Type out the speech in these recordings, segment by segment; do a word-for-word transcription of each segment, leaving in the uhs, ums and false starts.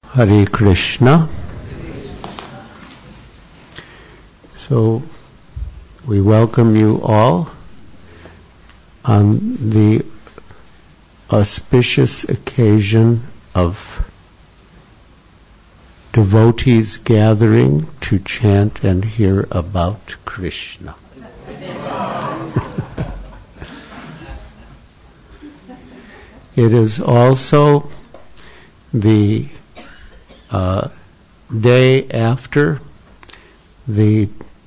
Hare Krishna. So we welcome you all on the auspicious occasion of devotees gathering to chant and hear about Krishna. It is also the uh, day after the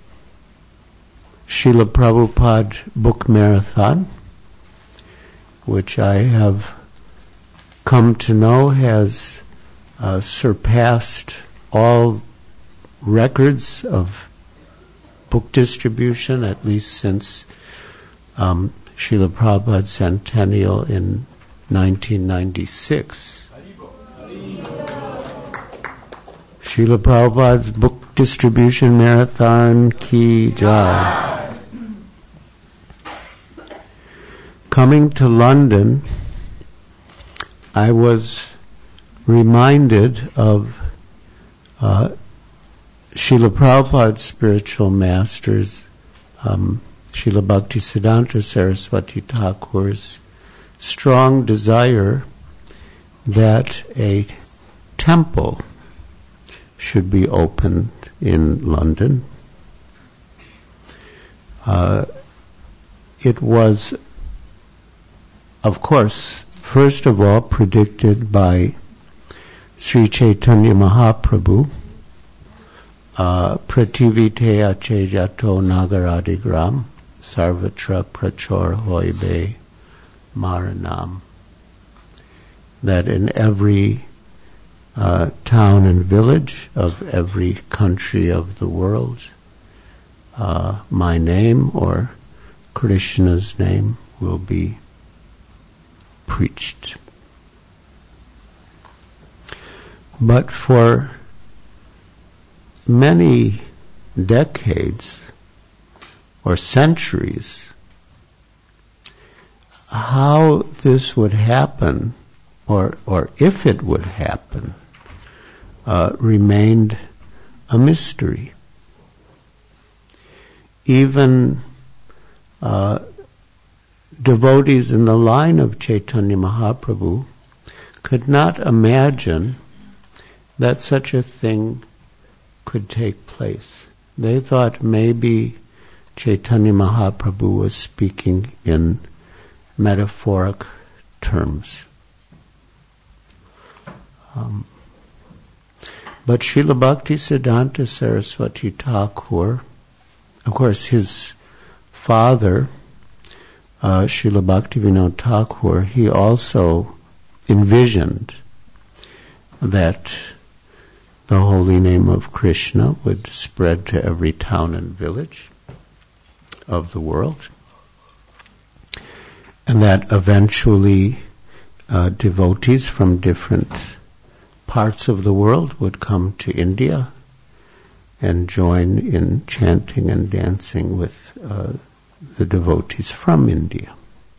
Srila Prabhupada book marathon, which I have come to know has uh, surpassed all records of book distribution, at least since um, Srila Prabhupada's centennial in nineteen ninety-six. Srila Prabhupada's book distribution marathon ki jai. Coming to London, I was reminded of uh, Srila Prabhupada's spiritual masters, um, Srila Bhaktisiddhanta Saraswati Thakur's strong desire that a temple should be opened in London. Uh, it was, of course, first of all predicted by Sri Chaitanya Mahaprabhu, uh, Prativite achejato nagaradigram sarvatra prachor hoibe maranam, that in every Uh, town and village of every country of the world, uh, my name or Krishna's name will be preached. But for many decades or centuries, how this would happen, or or if it would happen, Uh, remained a mystery. Even uh, devotees in the line of Chaitanya Mahaprabhu could not imagine that such a thing could take place. They thought maybe Chaitanya Mahaprabhu was speaking in metaphoric terms. Um, But Srila Bhaktisiddhanta Saraswati Thakur, of course, his father, uh, Srila Bhaktivinoda Thakur, he also envisioned that the holy name of Krishna would spread to every town and village of the world, and that eventually uh, devotees from different parts of the world would come to India and join in chanting and dancing with uh, the devotees from India.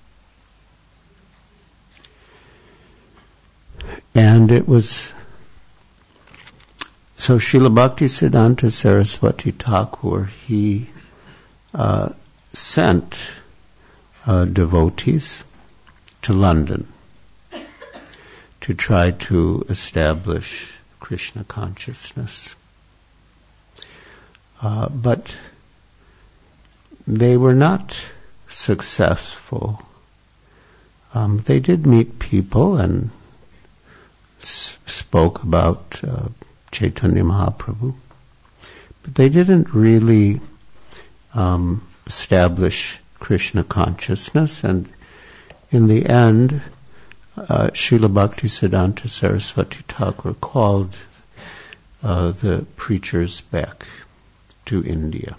And it was, so Srila Bhaktisiddhanta Saraswati Thakur, he uh, sent uh, devotees to London to try to establish Krishna consciousness. Uh, but they were not successful. Um, they did meet people and s- spoke about uh, Chaitanya Mahaprabhu, but they didn't really um, establish Krishna consciousness, and in the end, Uh, Srila Bhaktisiddhanta Saraswati Thakur called uh, the preachers back to India.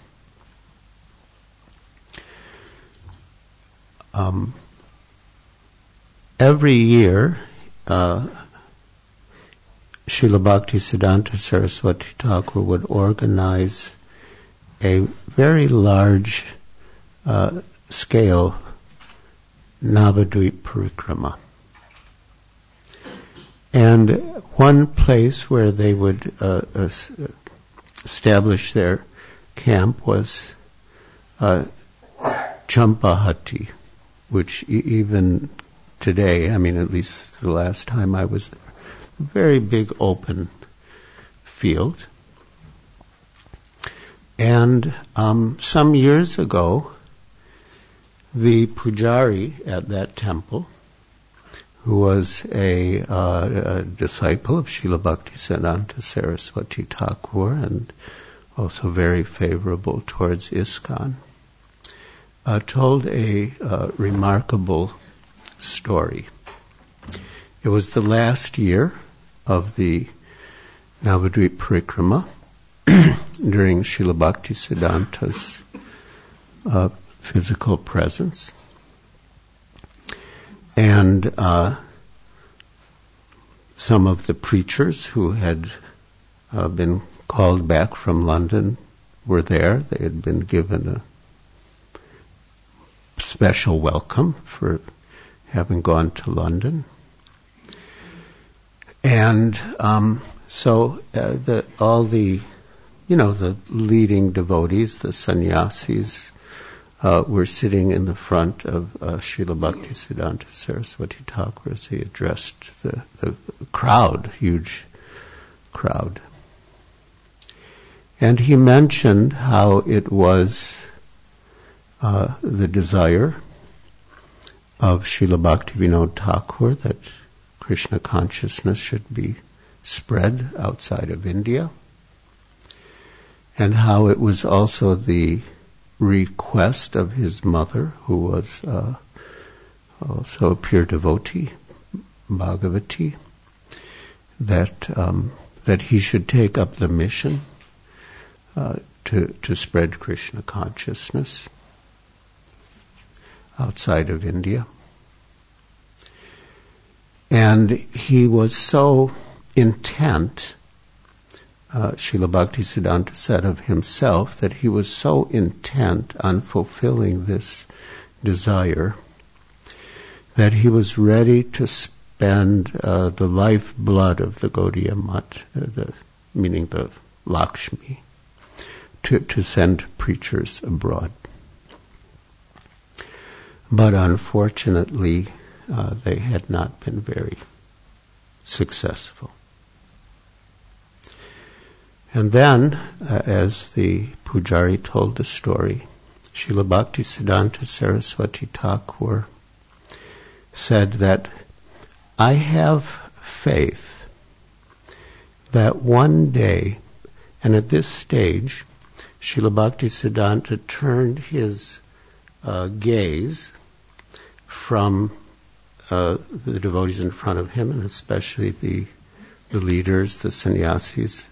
Um, every year, uh, Srila Bhaktisiddhanta Saraswati Thakur would organize a very large uh, scale Navadvip Parikrama. And one place where they would uh, uh, establish their camp was uh, Champahati, which e- even today, I mean, at least the last time I was there, a very big open field. And um, some years ago, the pujari at that temple, who was a, uh, a disciple of Srila Bhaktisiddhanta Saraswati Thakur and also very favorable towards ISKCON, uh, told a uh, remarkable story. It was the last year of the Navadvip Parikrama during Srila Bhaktisiddhanta's uh, physical presence. And uh, some of the preachers who had uh, been called back from London were there. They had been given a special welcome for having gone to London. And um, so uh, the, all the, you know, the leading devotees, the sannyasis, Uh, were sitting in the front of uh, Srila Bhaktisiddhanta Saraswati Thakur as he addressed the, the crowd, huge crowd. And he mentioned how it was uh, the desire of Srila Bhaktivinoda Thakur that Krishna consciousness should be spread outside of India, and how it was also the request of his mother, who was uh, also a pure devotee, Bhagavati, that um, that he should take up the mission uh, to to spread Krishna consciousness outside of India. And he was so intent, Uh, Srila Bhaktisiddhanta said of himself, that he was so intent on fulfilling this desire that he was ready to spend uh, the lifeblood of the Gaudiya Math, uh, the, meaning the Lakshmi, to, to send preachers abroad. But unfortunately, uh, they had not been very successful. And then, uh, as the pujari told the story, Srila Bhaktisiddhanta Saraswati Thakur said that, I have faith that one day, and at this stage, Srila Bhaktisiddhanta turned his uh, gaze from uh, the devotees in front of him, and especially the, the leaders, the sannyasis.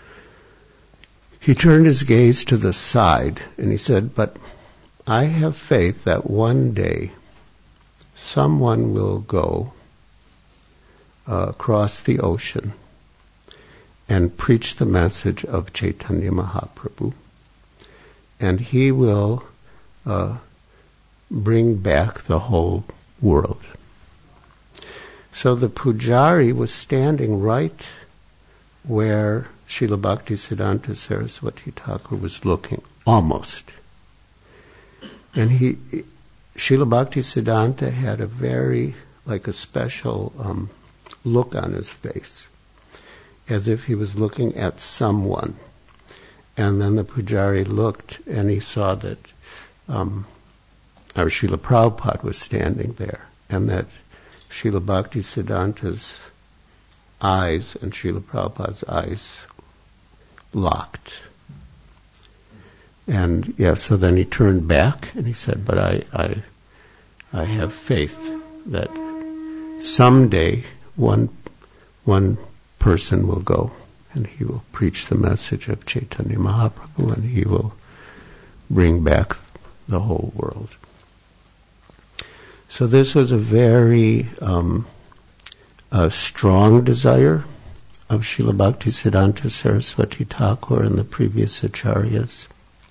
He turned his gaze to the side and he said, but I have faith that one day someone will go uh, across the ocean and preach the message of Chaitanya Mahaprabhu, and he will uh, bring back the whole world. So the pujari was standing right where Srila Bhaktisiddhanta Saraswati Thakur was looking, almost. And he, Srila Bhaktisiddhanta had a very, like a special um, look on his face, as if he was looking at someone. And then the pujari looked and he saw that um, our Srila Prabhupada was standing there, and that Srila Bhaktisiddhanta's eyes and Srila Prabhupada's eyes locked. And yeah, so then he turned back and he said, but I, I, I have faith that someday one, one person will go and he will preach the message of Chaitanya Mahaprabhu and he will bring back the whole world. So this was a very um, a strong desire of Srila Bhaktisiddhanta Saraswati Thakur and the previous acharyas.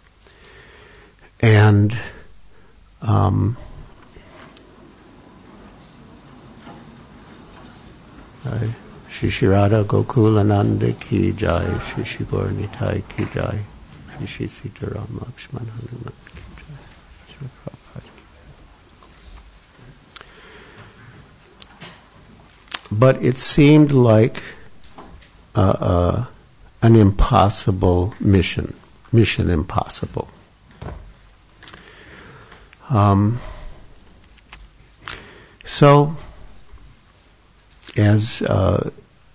And um, I Shri Shri Radha Gokulananda ki jai, Shri Shri Gaur Nitai ki jai, Shri Shri Sitaram Lakshman Hanuman ki jai, Shri Prabhupada. But it seemed like uh, uh, an impossible mission, mission impossible. Um, so, as uh,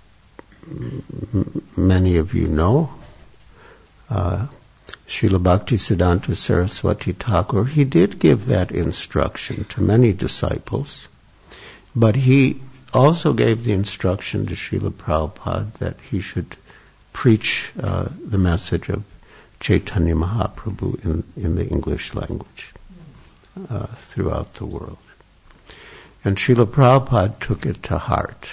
m- many of you know, uh, Srila Bhaktisiddhanta Saraswati Thakur, he did give that instruction to many disciples, but he also gave the instruction to Srila Prabhupada that he should preach uh, the message of Chaitanya Mahaprabhu in, in the English language uh, throughout the world. And Srila Prabhupada took it to heart.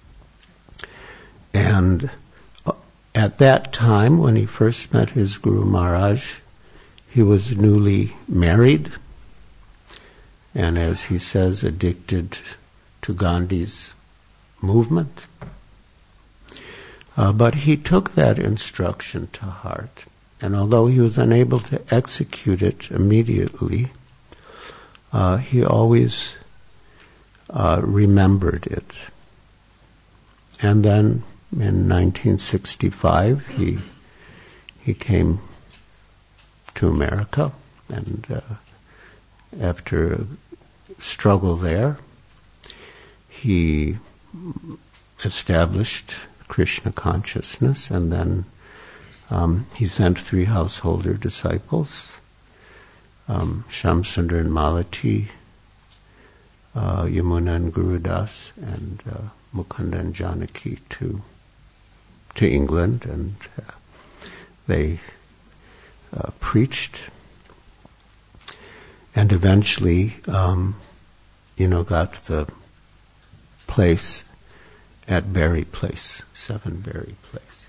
And at that time, when he first met his Guru Maharaj, he was newly married, and as he says, addicted to Gandhi's movement. Uh, but he took that instruction to heart, and although he was unable to execute it immediately, uh, he always uh, remembered it. And then in nineteen sixty-five, he he came to America, and uh, after a struggle there, he established Krishna consciousness, and then um, he sent three householder disciples, um, Shamsundar and Malati, uh, Yamuna and Gurudas, and uh, Mukunda and Janaki to to England, and uh, they uh, preached, and eventually, um, you know, got the place at Berry Place, Seven Berry Place.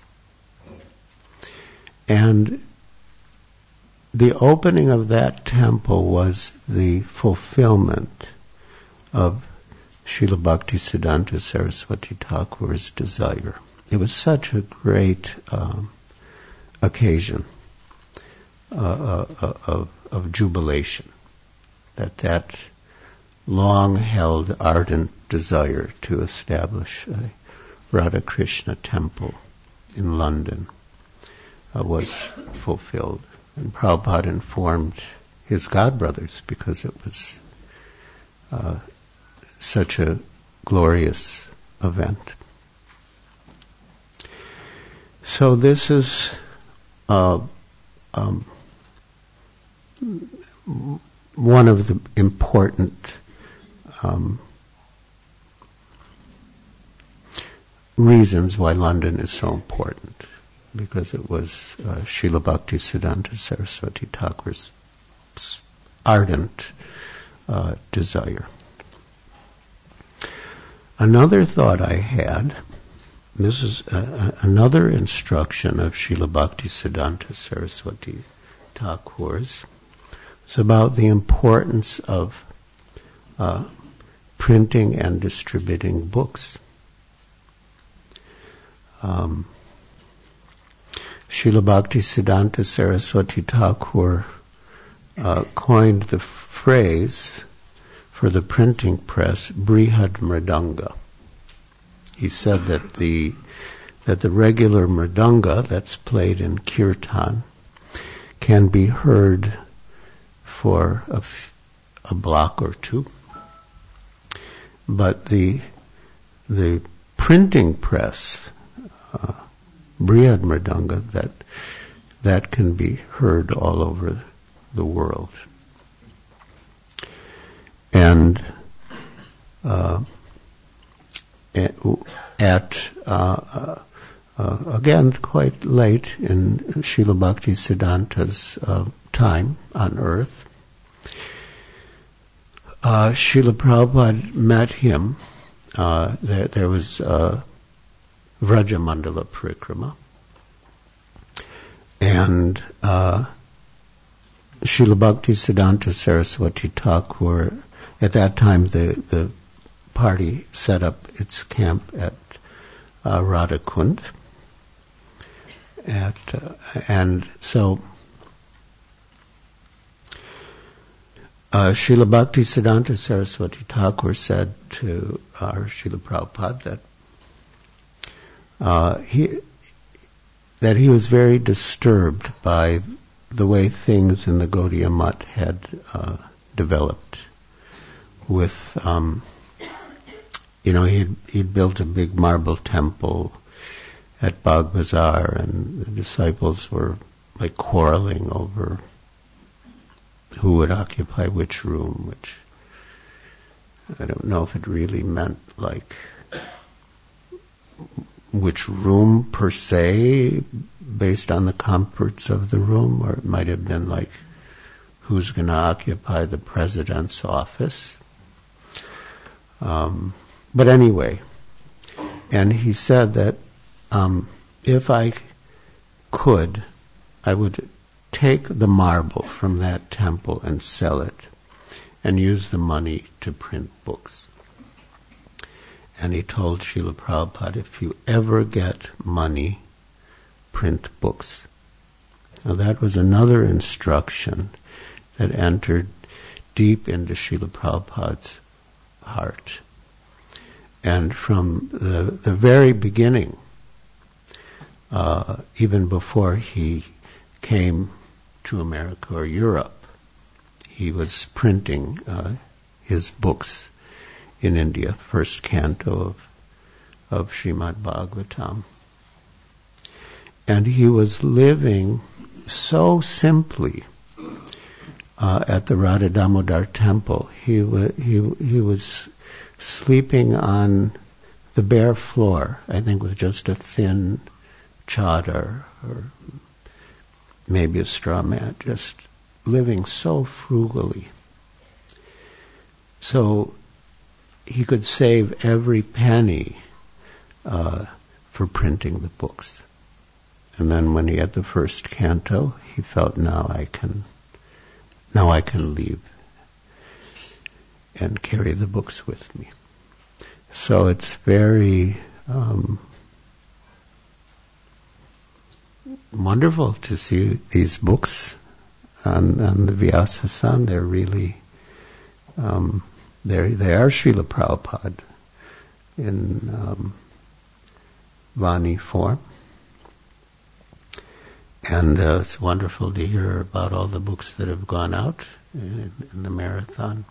And the opening of that temple was the fulfillment of Srila Bhaktisiddhanta Saraswati Thakur's desire. It was such a great um, occasion uh, uh, of, of jubilation, that that long-held ardent desire to establish a Radha Krishna temple in London uh, was fulfilled. And Prabhupada informed his godbrothers, because it was uh, such a glorious event. So this is uh, um, one of the important um, reasons why London is so important, because it was uh, Srila Bhaktisiddhanta Saraswati Thakur's ardent uh, desire. Another thought I had, this is a, a, another instruction of Srila Bhaktisiddhanta Saraswati Thakur's, it's about the importance of uh, printing and distributing books. Um, Srila Bhaktisiddhanta Saraswati Thakur uh, coined the phrase for the printing press, Brihad Mridanga. He said that the that the regular mridanga that's played in kirtan can be heard for a, f- a block or two, but the the printing press, uh, Brihad Mridanga, that that can be heard all over the world. And uh, at, at uh, uh, again, quite late in Srila Bhaktisiddhanta's uh, time on earth, uh, Srila Prabhupada met him. Uh, there, there was uh, Vraja Mandala Parikrama, and uh, Srila Bhaktisiddhanta Saraswati Thakur, at that time the, the party set up its camp at uh, Radhakund. At, uh, and so uh, Srila Bhaktisiddhanta Saraswati Thakur said to our Srila Prabhupada that uh, he that he was very disturbed by the way things in the Gaudiya Math had uh, developed. With um, you know, he'd he'd built a big marble temple at Bagh Bazaar, and the disciples were like quarreling over who would occupy which room, which I don't know if it really meant like which room per se, based on the comforts of the room, or it might have been like who's going to occupy the president's office. Um, but anyway, and he said that Um, if I could, I would take the marble from that temple and sell it and use the money to print books. And he told Srila Prabhupada, if you ever get money, print books. Now that was another instruction that entered deep into Srila Prabhupada's heart. And from the, the very beginning, Uh, even before he came to America or Europe, he was printing uh, his books in India, first canto of, of Srimad Bhagavatam. And he was living so simply uh, at the Radha Damodar temple. He, wa- he, he was sleeping on the bare floor, I think with just a thin chadar or maybe a straw mat, just living so frugally. So he could save every penny uh, for printing the books. And then when he had the first canto, he felt, now I can, now I can leave and carry the books with me. So it's very um, wonderful to see these books on, on the Vyasa-san. They're really, um, they're, they are Srila Prabhupada in um, Vani form. And uh, it's wonderful to hear about all the books that have gone out in, in the marathon.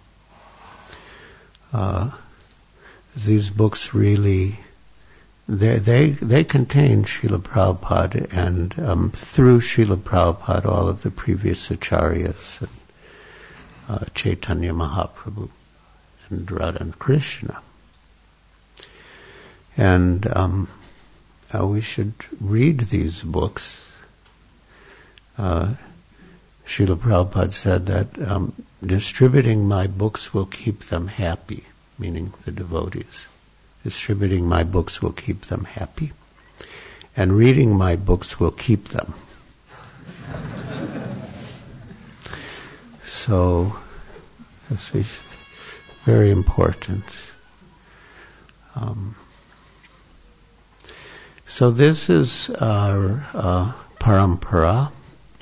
Uh, these books really, they they they contain Srila Prabhupada, and um, through Srila Prabhupada, all of the previous acharyas, and, uh, Chaitanya Mahaprabhu, and Radha and Krishna. And um, uh, we should read these books. Uh, Srila Prabhupada said that um, distributing my books will keep them happy, meaning the devotees. Distributing my books will keep them happy, and reading my books will keep them. So, that's very important. Um, so this is our uh, parampara.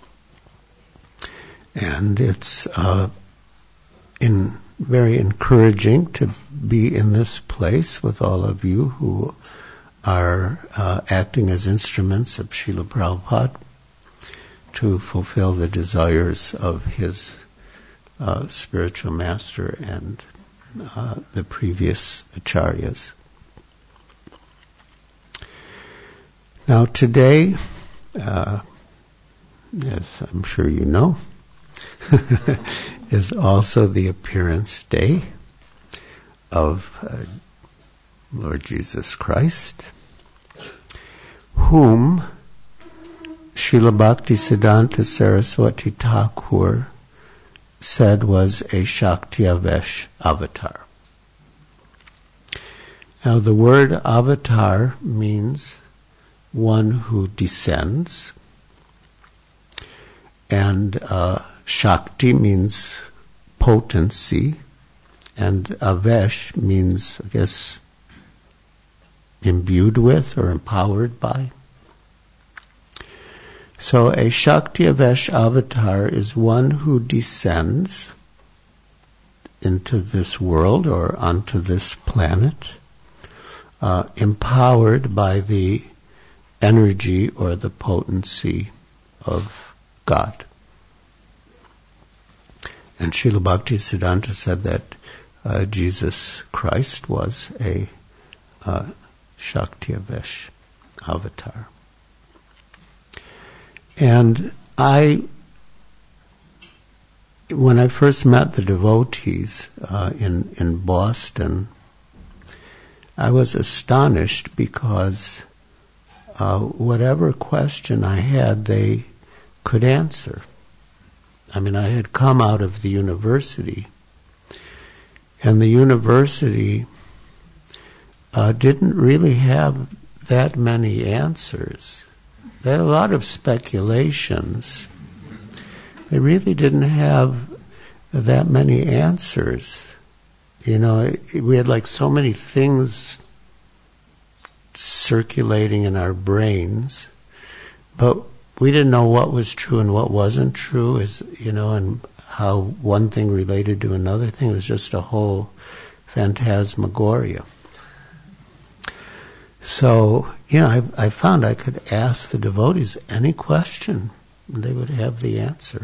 And it's uh, in very encouraging to be in this place with all of you who are uh, acting as instruments of Srila Prabhupada to fulfill the desires of his uh, spiritual master and uh, the previous acharyas. Now today, uh, as I'm sure you know, is also the appearance day of uh, Lord Jesus Christ, whom Srila Bhaktisiddhanta Saraswati Thakur said was a Shakti-Avesh avatar. Now the word avatar means one who descends, and uh, Shakti means potency, and Avesh means, I guess, imbued with or empowered by. So a Shaktiavesh avatar is one who descends into this world or onto this planet, uh, empowered by the energy or the potency of God. And Srila Bhaktisiddhanta said that uh, Jesus Christ was a uh, Shaktiavesh avatar. And I, when I first met the devotees uh, in, in Boston, I was astonished because uh, whatever question I had, they could answer. I mean, I had come out of the university, and the university uh, didn't really have that many answers. They had a lot of speculations. They really didn't have that many answers. You know, we had like so many things circulating in our brains, but we didn't know what was true and what wasn't true, is you know, and how one thing related to another thing. It was just a whole phantasmagoria. So, you know, I, I found I could ask the devotees any question, and they would have the answer.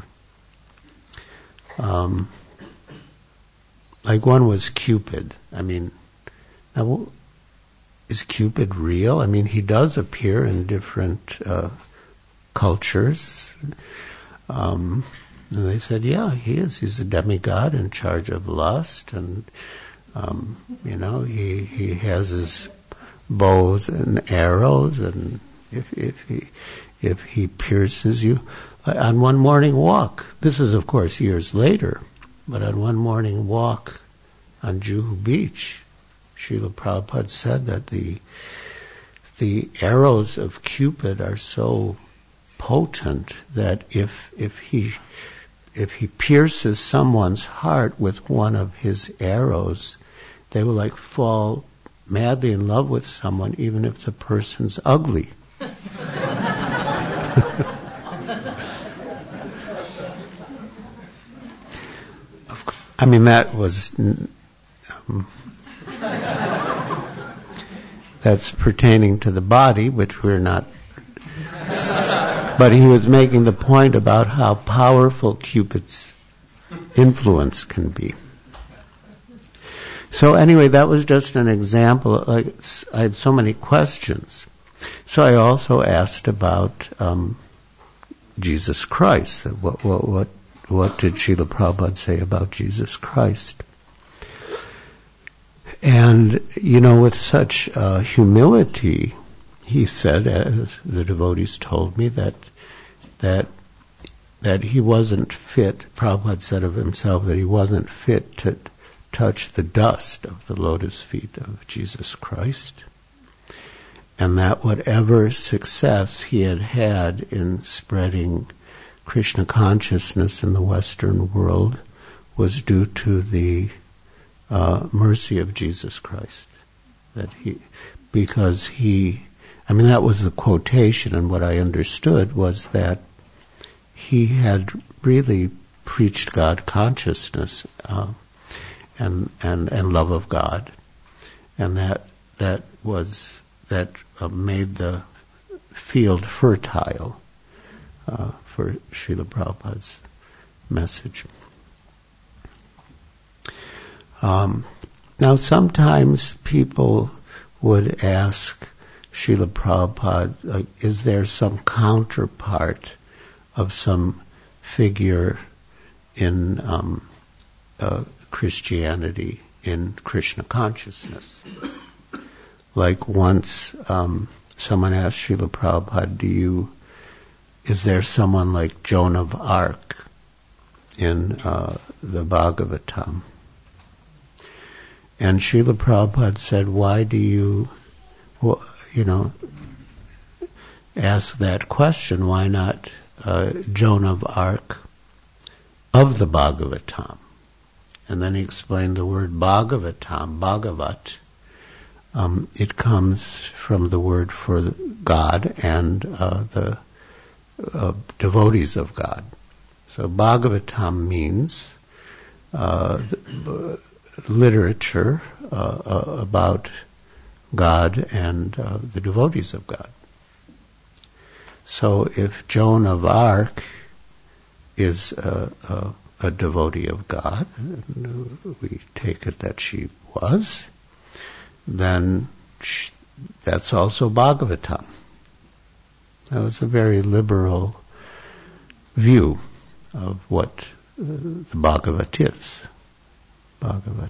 Um, like one was Cupid. I mean, now, is Cupid real? I mean, he does appear in different uh, cultures. Um, and they said, yeah, he is. He's a demigod in charge of lust, and, um, you know, he, he has his bows and arrows, and if, if he if he pierces you, on one morning walk, this is of course years later, but on one morning walk on Juhu Beach, Srila Prabhupada said that the the arrows of Cupid are so potent that if if he if he pierces someone's heart with one of his arrows, they will like fall madly in love with someone, even if the person's ugly. I mean, that was um, that's pertaining to the body, which we're not. But he was making the point about how powerful Cupid's influence can be. So anyway, that was just an example. Like, I had so many questions. So I also asked about um, Jesus Christ. What, what, what, what did Srila Prabhupada say about Jesus Christ? And, you know, with such uh, humility, he said, as the devotees told me, that that that he wasn't fit. Prabhupada said of himself that he wasn't fit to touch the dust of the lotus feet of Jesus Christ, and that whatever success he had had in spreading Krishna consciousness in the Western world was due to the uh, mercy of Jesus Christ. That he, because he, I mean, that was the quotation, and what I understood was that he had really preached God consciousness. Uh, And, and and love of God, and that that was that uh, made the field fertile uh, for Srila Prabhupada's message. Um, now, sometimes people would ask Srila Prabhupada, uh, "Is there some counterpart of some figure in um, uh, Christianity in Krishna consciousness?" Like once um, someone asked Srila Prabhupada, "Do you, is there someone like Joan of Arc in uh, the Bhagavatam?" And Srila Prabhupada said, "Why do you, well, you know, ask that question? Why not uh, Joan of Arc of the Bhagavatam?" And then he explained the word Bhagavatam, Bhagavat, Um, it comes from the word for God and uh, the uh, devotees of God. So Bhagavatam means uh, the, uh, literature uh, uh, about God and uh, the devotees of God. So if Joan of Arc is a, a, a devotee of God, and we take it that she was, then she, that's also Bhagavatam. That was a very liberal view of what uh, the Bhagavat is. Bhagavat.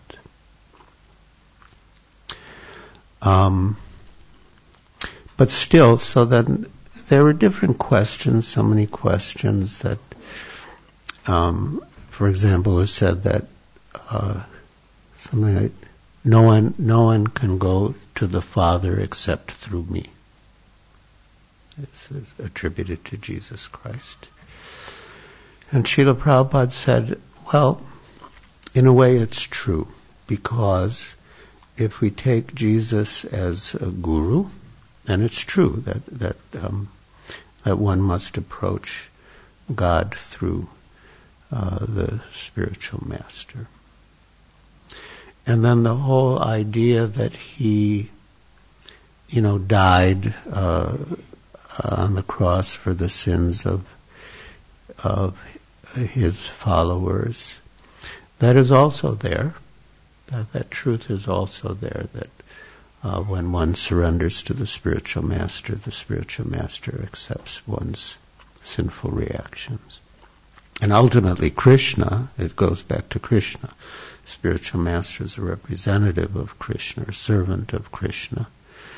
Um, but still, so then there were different questions, so many questions that, um, for example, it said that uh, something like, no one, no one can go to the Father except through me. This is attributed to Jesus Christ. And Srila Prabhupada said, well, in a way it's true, because if we take Jesus as a guru, and it's true that that um, that one must approach God through uh, the spiritual master. And then the whole idea that he, you know, died uh, on the cross for the sins of of his followers, that is also there. That, that truth is also there, that uh, when one surrenders to the spiritual master, the spiritual master accepts one's sinful reactions. And ultimately Krishna, it goes back to Krishna. Spiritual master is a representative of Krishna, a servant of Krishna.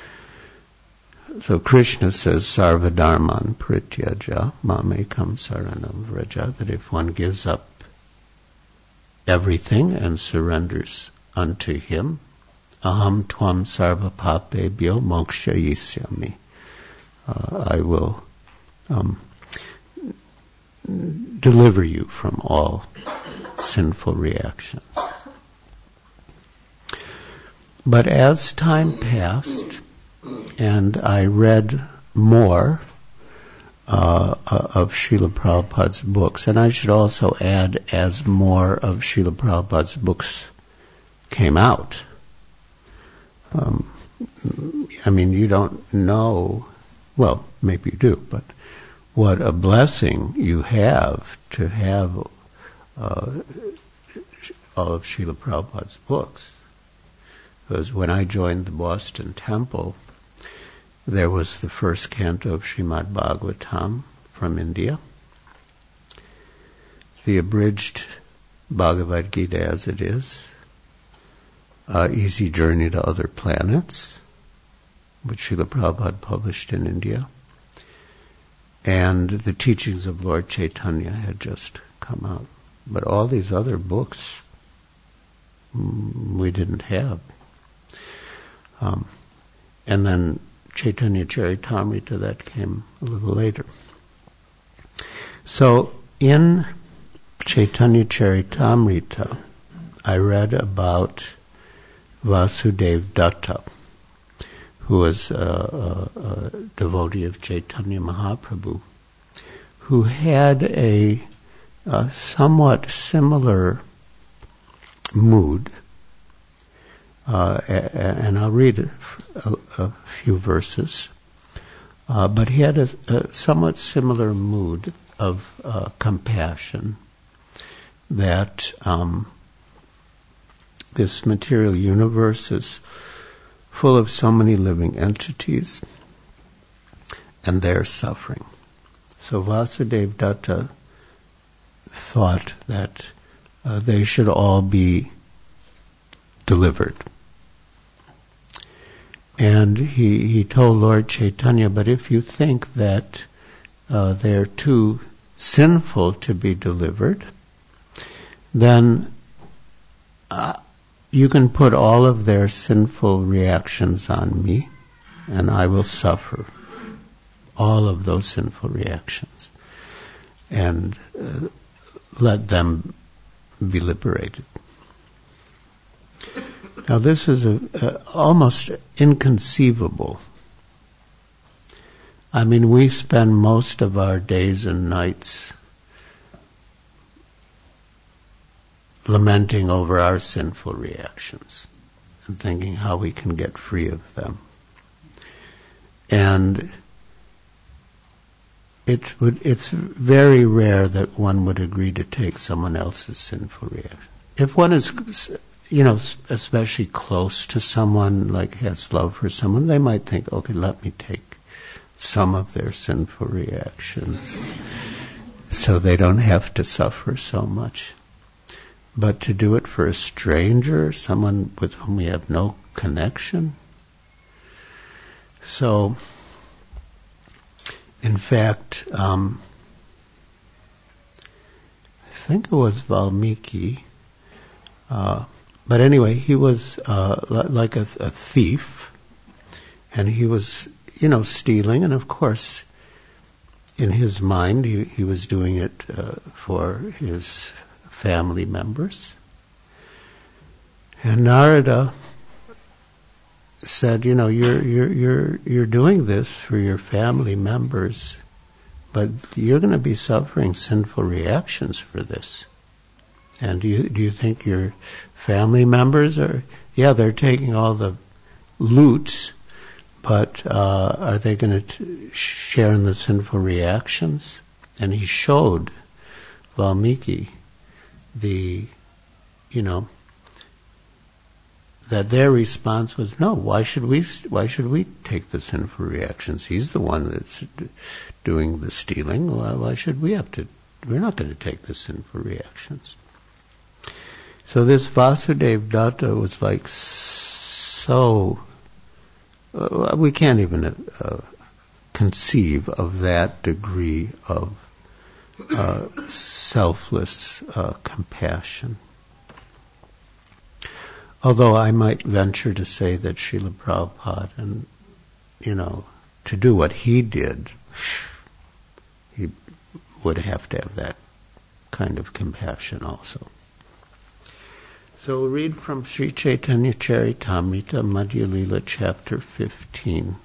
So Krishna says, Sarva Dharman Prityaja Mamekam Saranam Vraja, that if one gives up everything and surrenders unto him, Aham Tvam Sarva Papebhyo Moksha Yisyami, uh, I will um, deliver you from all sinful reactions. But as time passed, and I read more uh, of Srila Prabhupada's books, and I should also add, as more of Srila Prabhupada's books came out. Um, I mean, you don't know, well, maybe you do, but what a blessing you have to have uh, all of Srila Prabhupada's books. Because when I joined the Boston Temple, there was the first canto of Srimad Bhagavatam from India, the abridged Bhagavad Gita as it is, uh, Easy Journey to Other Planets, which Srila Prabhupada published in India, and the teachings of Lord Chaitanya had just come out. But all these other books mm, we didn't have. Um, and then Chaitanya Charitamrita, that came a little later. So in Chaitanya Charitamrita, I read about Vasudev Datta, who was a, a, a devotee of Chaitanya Mahaprabhu, who had a, a somewhat similar mood. Uh, and I'll read a, a few verses. Uh, but he had a, a somewhat similar mood of uh, compassion, that um, this material universe is full of so many living entities, and they're suffering. So Vasudeva Datta thought that uh, they should all be delivered. And he, he told Lord Chaitanya, but if you think that uh, they're too sinful to be delivered, then uh, you can put all of their sinful reactions on me, and I will suffer all of those sinful reactions, and uh, let them be liberated. Now this is a, a, almost inconceivable. I mean, we spend most of our days and nights lamenting over our sinful reactions and thinking how we can get free of them. And it would, it's very rare that one would agree to take someone else's sinful reaction. If one is, you know, especially close to someone, like has love for someone, they might think, okay, let me take some of their sinful reactions so they don't have to suffer so much. But to do it for a stranger, someone with whom we have no connection. So, in fact, um, I think it was Valmiki, uh, but anyway, he was uh, li- like a, a thief, and he was, you know, stealing, and of course, in his mind, he, he was doing it uh, for his family members. And Narada said, you know, you're you're you're you're doing this for your family members, but you're going to be suffering sinful reactions for this. And do you do you think your family members are? Yeah, they're taking all the loot, but uh, are they going to share in the sinful reactions? And he showed Valmiki the, you know, that their response was, no, why should we why should we take the sinful reactions? He's the one that's doing the stealing. Why, why should we have to? We're not going to take the sinful reactions. So this Vasudeva Datta was like so, uh, we can't even uh, conceive of that degree of uh, selfless uh, compassion. Although I might venture to say that Srila Prabhupada, and you know, to do what he did, he would have to have that kind of compassion also. So we'll read from Sri Chaitanya Charitamrita, Madhya Lila, chapter fifteen.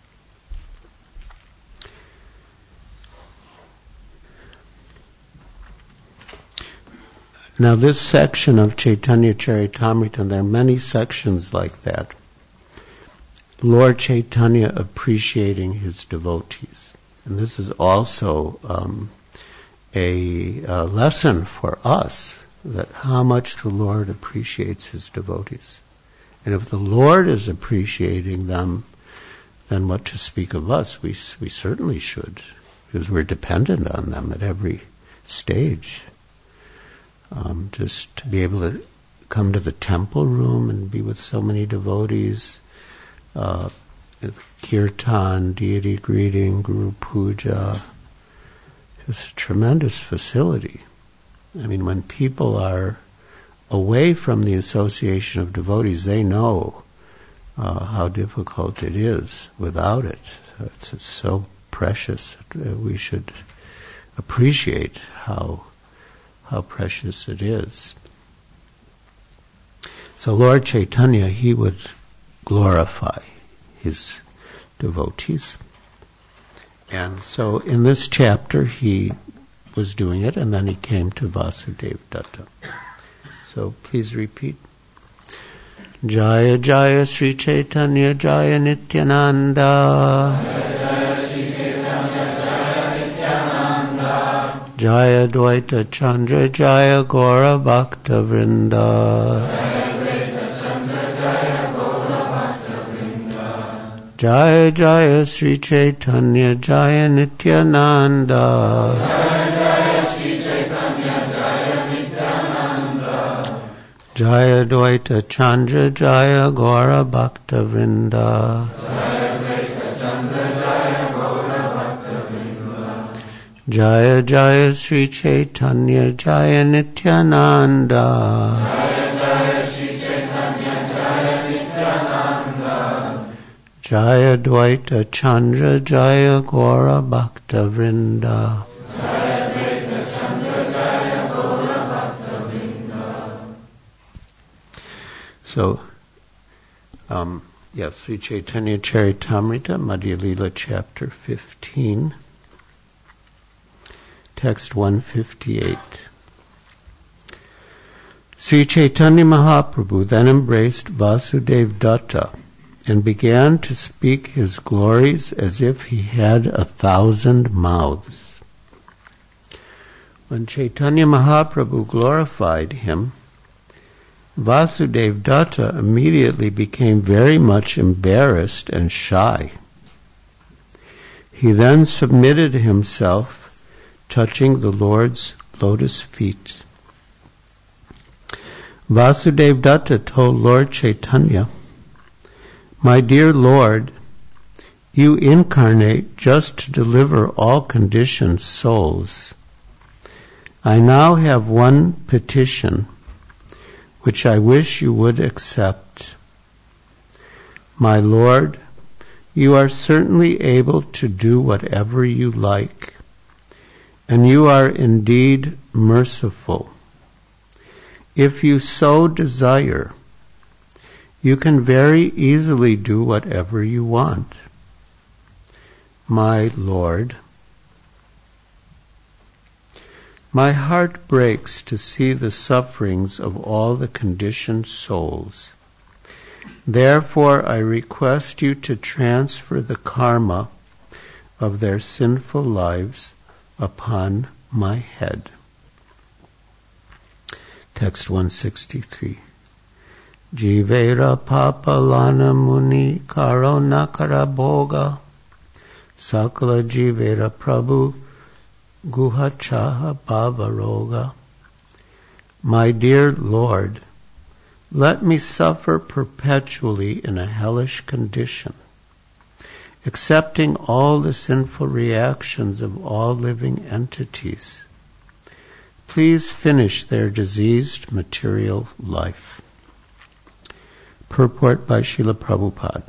Now this section of Chaitanya Charitamrita, and there are many sections like that, Lord Chaitanya appreciating his devotees. And this is also um, a, a lesson for us, that how much the Lord appreciates his devotees. And if the Lord is appreciating them, then what to speak of us? We, we certainly should, because we're dependent on them at every stage. Um, just to be able to come to the temple room and be with so many devotees, uh, kirtan, deity greeting, guru puja, just a tremendous facility. I mean, when people are away from the association of devotees, they know uh, how difficult it is without it. So it's, it's so precious. We should appreciate how how precious it is. So Lord Chaitanya, he would glorify his devotees. And so in this chapter he was doing it, and then he came to Vasudeva Datta. So please repeat. Jaya Jaya Sri Chaitanya Jaya Nityananda. Jaya Dvaita Chandra Jaya Gora Bhakta Vrinda. Jaya Jaya Sri Chaitanya Jaya Nityananda. Jaya Jaya Sri Chaitanya Jaya Nityananda. Jaya Dvaita Chandra Jaya Gora Bhakta Vrinda. Jaya Jaya Sri Chaitanya Jaya Nityananda. Jaya Jaya Sri Chaitanya Jaya Nityananda. Jaya Dvaita Chandra Jaya Gora Bhakta Vrinda. Jaya Dvaita Chandra Jaya Gora Bhakta Vrinda. So Um, yes, Sri Chaitanya Charitamrita, Madhya Lila, chapter fifteen, text one fifty-eight. Sri Chaitanya Mahaprabhu then embraced Vasudeva Datta and began to speak his glories as if he had a thousand mouths. When Chaitanya Mahaprabhu glorified him, Vasudeva Datta immediately became very much embarrassed and shy. He then submitted himself, touching the Lord's lotus feet. Vasudeva Datta told Lord Chaitanya, "My dear Lord, you incarnate just to deliver all conditioned souls. I now have one petition, which I wish you would accept. My Lord, you are certainly able to do whatever you like, and you are indeed merciful. If you so desire, you can very easily do whatever you want. My Lord, my heart breaks to see the sufferings of all the conditioned souls. Therefore, I request you to transfer the karma of their sinful lives upon my head." Text one sixty-three. Jivera papalana muni karonakara bhoga sakala jivera prabhu guhachaha bhavaroga. My dear Lord, let me suffer perpetually in a hellish condition, accepting all the sinful reactions of all living entities. Please finish their diseased material life. Purport by Srila Prabhupada.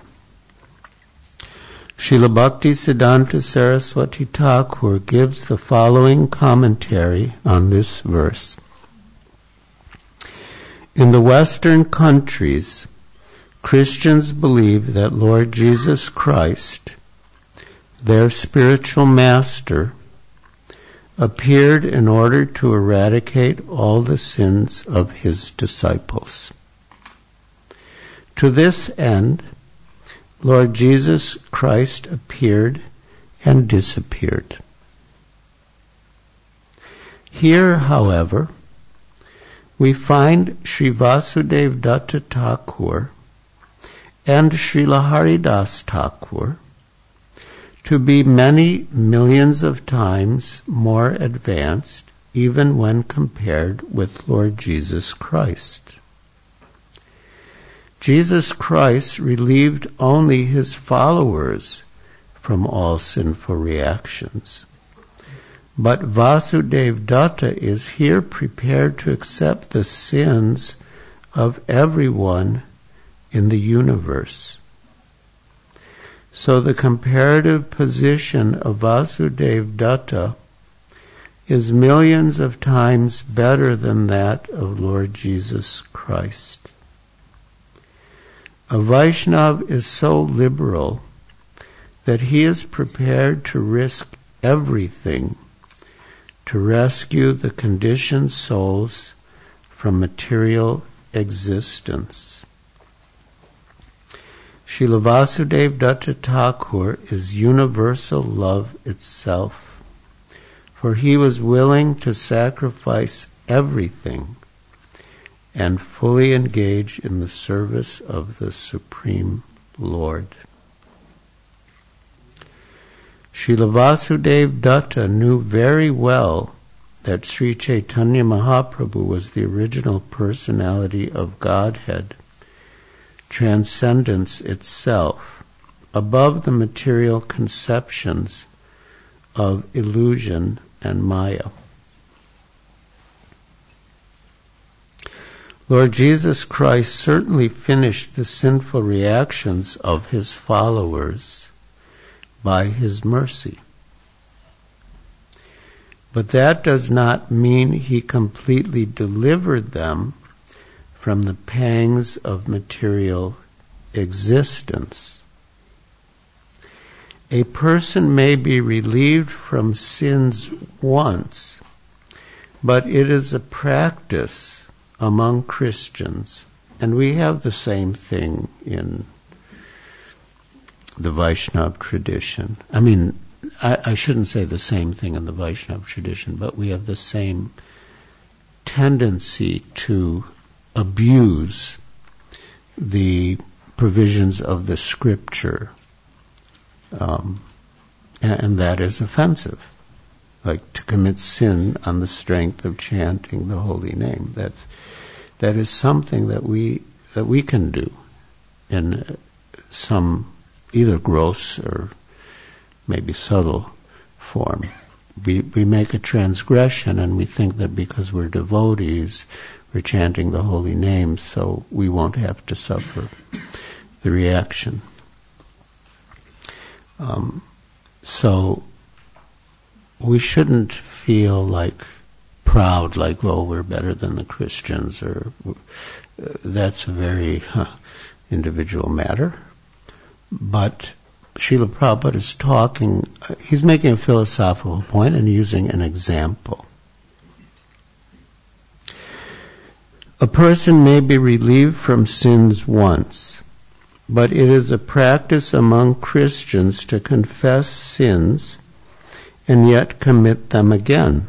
Srila Bhakti Siddhanta Saraswati Thakur gives the following commentary on this verse. In the Western countries, Christians believe that Lord Jesus Christ, their spiritual master, appeared in order to eradicate all the sins of his disciples. To this end, Lord Jesus Christ appeared and disappeared. Here, however, we find Sri Vasudeva Datta Thakur and Srila Haridas Thakur to be many millions of times more advanced, even when compared with Lord Jesus Christ. Jesus Christ relieved only his followers from all sinful reactions. But Vasudeva Datta is here prepared to accept the sins of everyone in the universe. So the comparative position of Vasudeva Datta is millions of times better than that of Lord Jesus Christ. A Vaishnava is so liberal that he is prepared to risk everything to rescue the conditioned souls from material existence. Srila Vasudeva Datta Thakur is universal love itself, for he was willing to sacrifice everything and fully engage in the service of the Supreme Lord. Srila Vasudeva Datta knew very well that Sri Chaitanya Mahaprabhu was the original personality of Godhead, transcendence itself, above the material conceptions of illusion and Maya. Lord Jesus Christ certainly finished the sinful reactions of his followers by his mercy. But that does not mean he completely delivered them from the pangs of material existence. A person may be relieved from sins once, but it is a practice among Christians, and we have the same thing in the Vaishnava tradition. I mean, I, I shouldn't say the same thing in the Vaishnava tradition, but we have the same tendency to abuse the provisions of the scripture, um, and, and that is offensive. Like to commit sin on the strength of chanting the holy name. That's, that is something that we that we can do in some either gross or maybe subtle form. We we make a transgression, and we think that because we're devotees, we're chanting the holy name, so we won't have to suffer the reaction. Um, so we shouldn't feel like proud, like, oh, we're better than the Christians, or uh, that's a very huh, individual matter. But Srila Prabhupada is talking, uh, he's making a philosophical point and using an example. A person may be relieved from sins once, but it is a practice among Christians to confess sins and yet commit them again.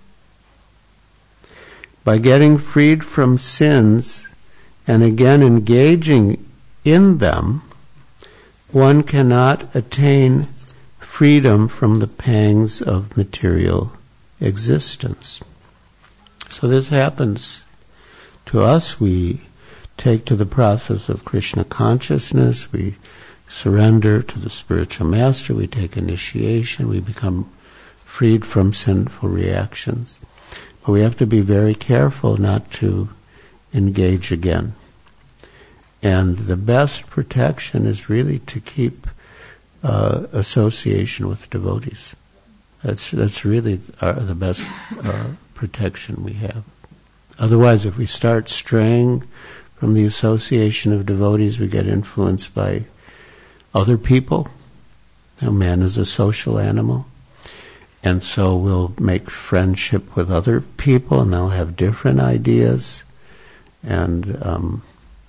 By getting freed from sins and again engaging in them, one cannot attain freedom from the pangs of material existence. So this happens to us. We take to the process of Krishna consciousness, we surrender to the spiritual master, we take initiation, we become freed from sinful reactions. But we have to be very careful not to engage again. And the best protection is really to keep uh, association with devotees. That's that's really our, the best uh, protection we have. Otherwise, if we start straying from the association of devotees, we get influenced by other people. You know, man is a social animal. And so we'll make friendship with other people, and they'll have different ideas. And um,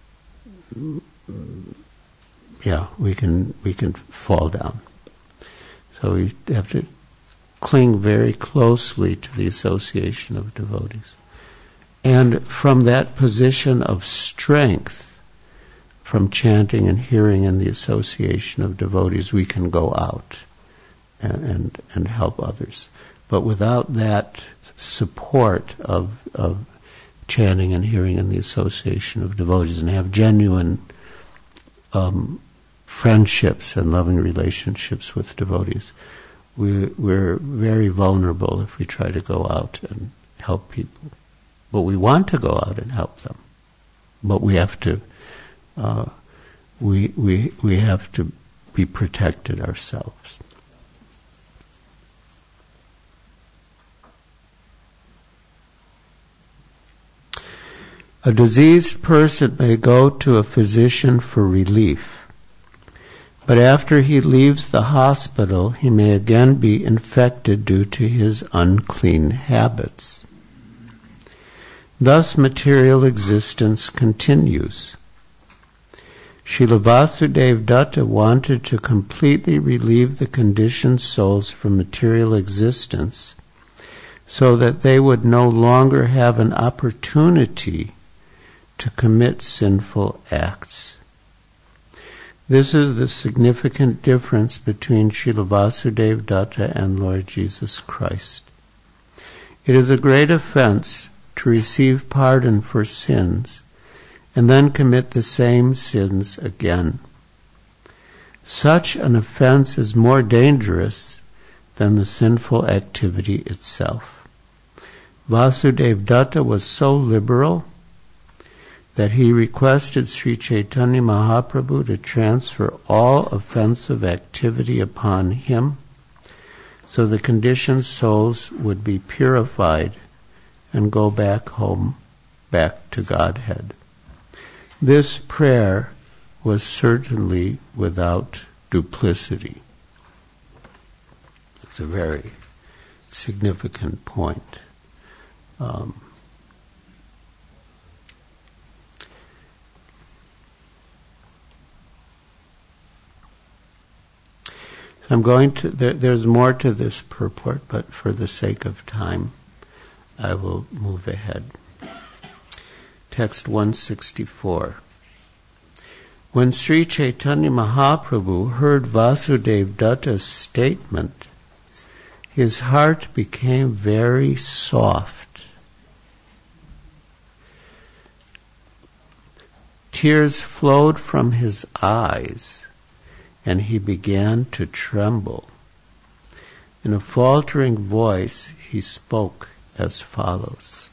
yeah, we can we can fall down. So we have to cling very closely to the association of devotees. And from that position of strength, from chanting and hearing and the association of devotees, we can go out and and, and help others. But without that support of of chanting and hearing and the association of devotees, and have genuine um, friendships and loving relationships with devotees, we, we're very vulnerable if we try to go out and help people. But we want to go out and help them. But we have to, uh, we we we have to be protected ourselves. A diseased person may go to a physician for relief, but after he leaves the hospital, he may again be infected due to his unclean habits. Thus material existence continues. Srila Vasudeva Datta wanted to completely relieve the conditioned souls from material existence so that they would no longer have an opportunity to commit sinful acts. This is the significant difference between Srila Vasudeva Datta and Lord Jesus Christ. It is a great offense to receive pardon for sins and then commit the same sins again. Such an offense is more dangerous than the sinful activity itself. Vasudeva Datta was so liberal that he requested Sri Chaitanya Mahaprabhu to transfer all offensive activity upon him so the conditioned souls would be purified and go back home, back to Godhead. This prayer was certainly without duplicity. It's a very significant point. Um, I'm going to, there, there's more to this purport, but for the sake of time, I will move ahead. Text one sixty-four. When Sri Chaitanya Mahaprabhu heard Vasudeva Datta's statement, his heart became very soft. Tears flowed from his eyes, and he began to tremble. In a faltering voice, he spoke as follows.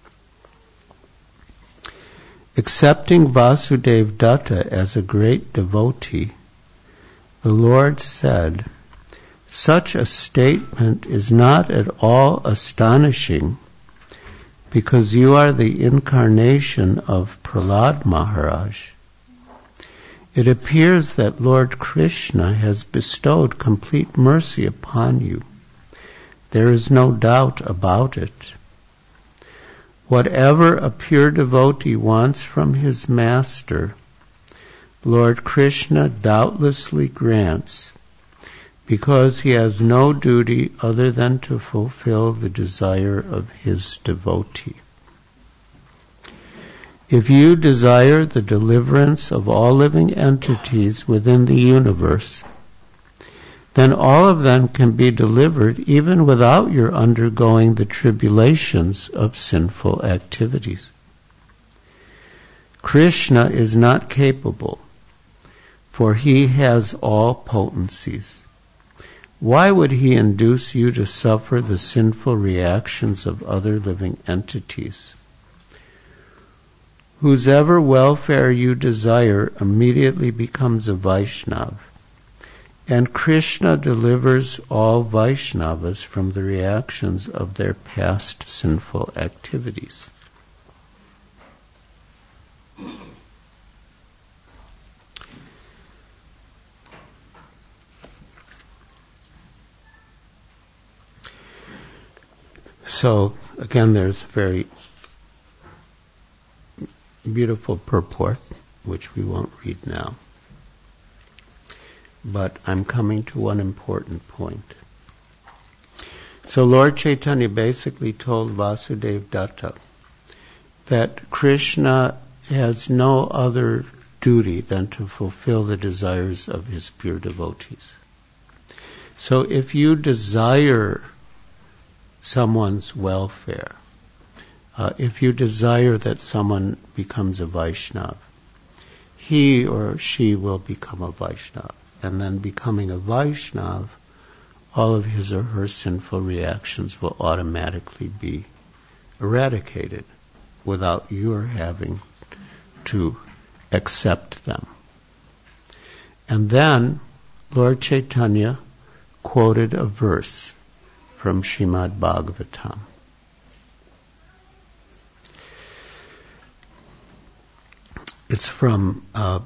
Accepting Vasudeva Datta as a great devotee, the Lord said, "Such a statement is not at all astonishing, because you are the incarnation of Prahlad Maharaj. It appears that Lord Krishna has bestowed complete mercy upon you. There is no doubt about it. Whatever a pure devotee wants from his master, Lord Krishna doubtlessly grants, because he has no duty other than to fulfill the desire of his devotee. If you desire the deliverance of all living entities within the universe, then all of them can be delivered even without your undergoing the tribulations of sinful activities. Krishna is not capable, for he has all potencies. Why would he induce you to suffer the sinful reactions of other living entities? Whosever welfare you desire immediately becomes a Vaishnava, and Krishna delivers all Vaishnavas from the reactions of their past sinful activities." So, again, there's very beautiful purport, which we won't read now. But I'm coming to one important point. So Lord Chaitanya basically told Vasudeva Datta that Krishna has no other duty than to fulfill the desires of his pure devotees. So if you desire someone's welfare, Uh, if you desire that someone becomes a Vaishnava, he or she will become a Vaishnava. And then becoming a Vaishnava, all of his or her sinful reactions will automatically be eradicated without your having to accept them. And then Lord Chaitanya quoted a verse from Srimad Bhagavatam. It's from uh,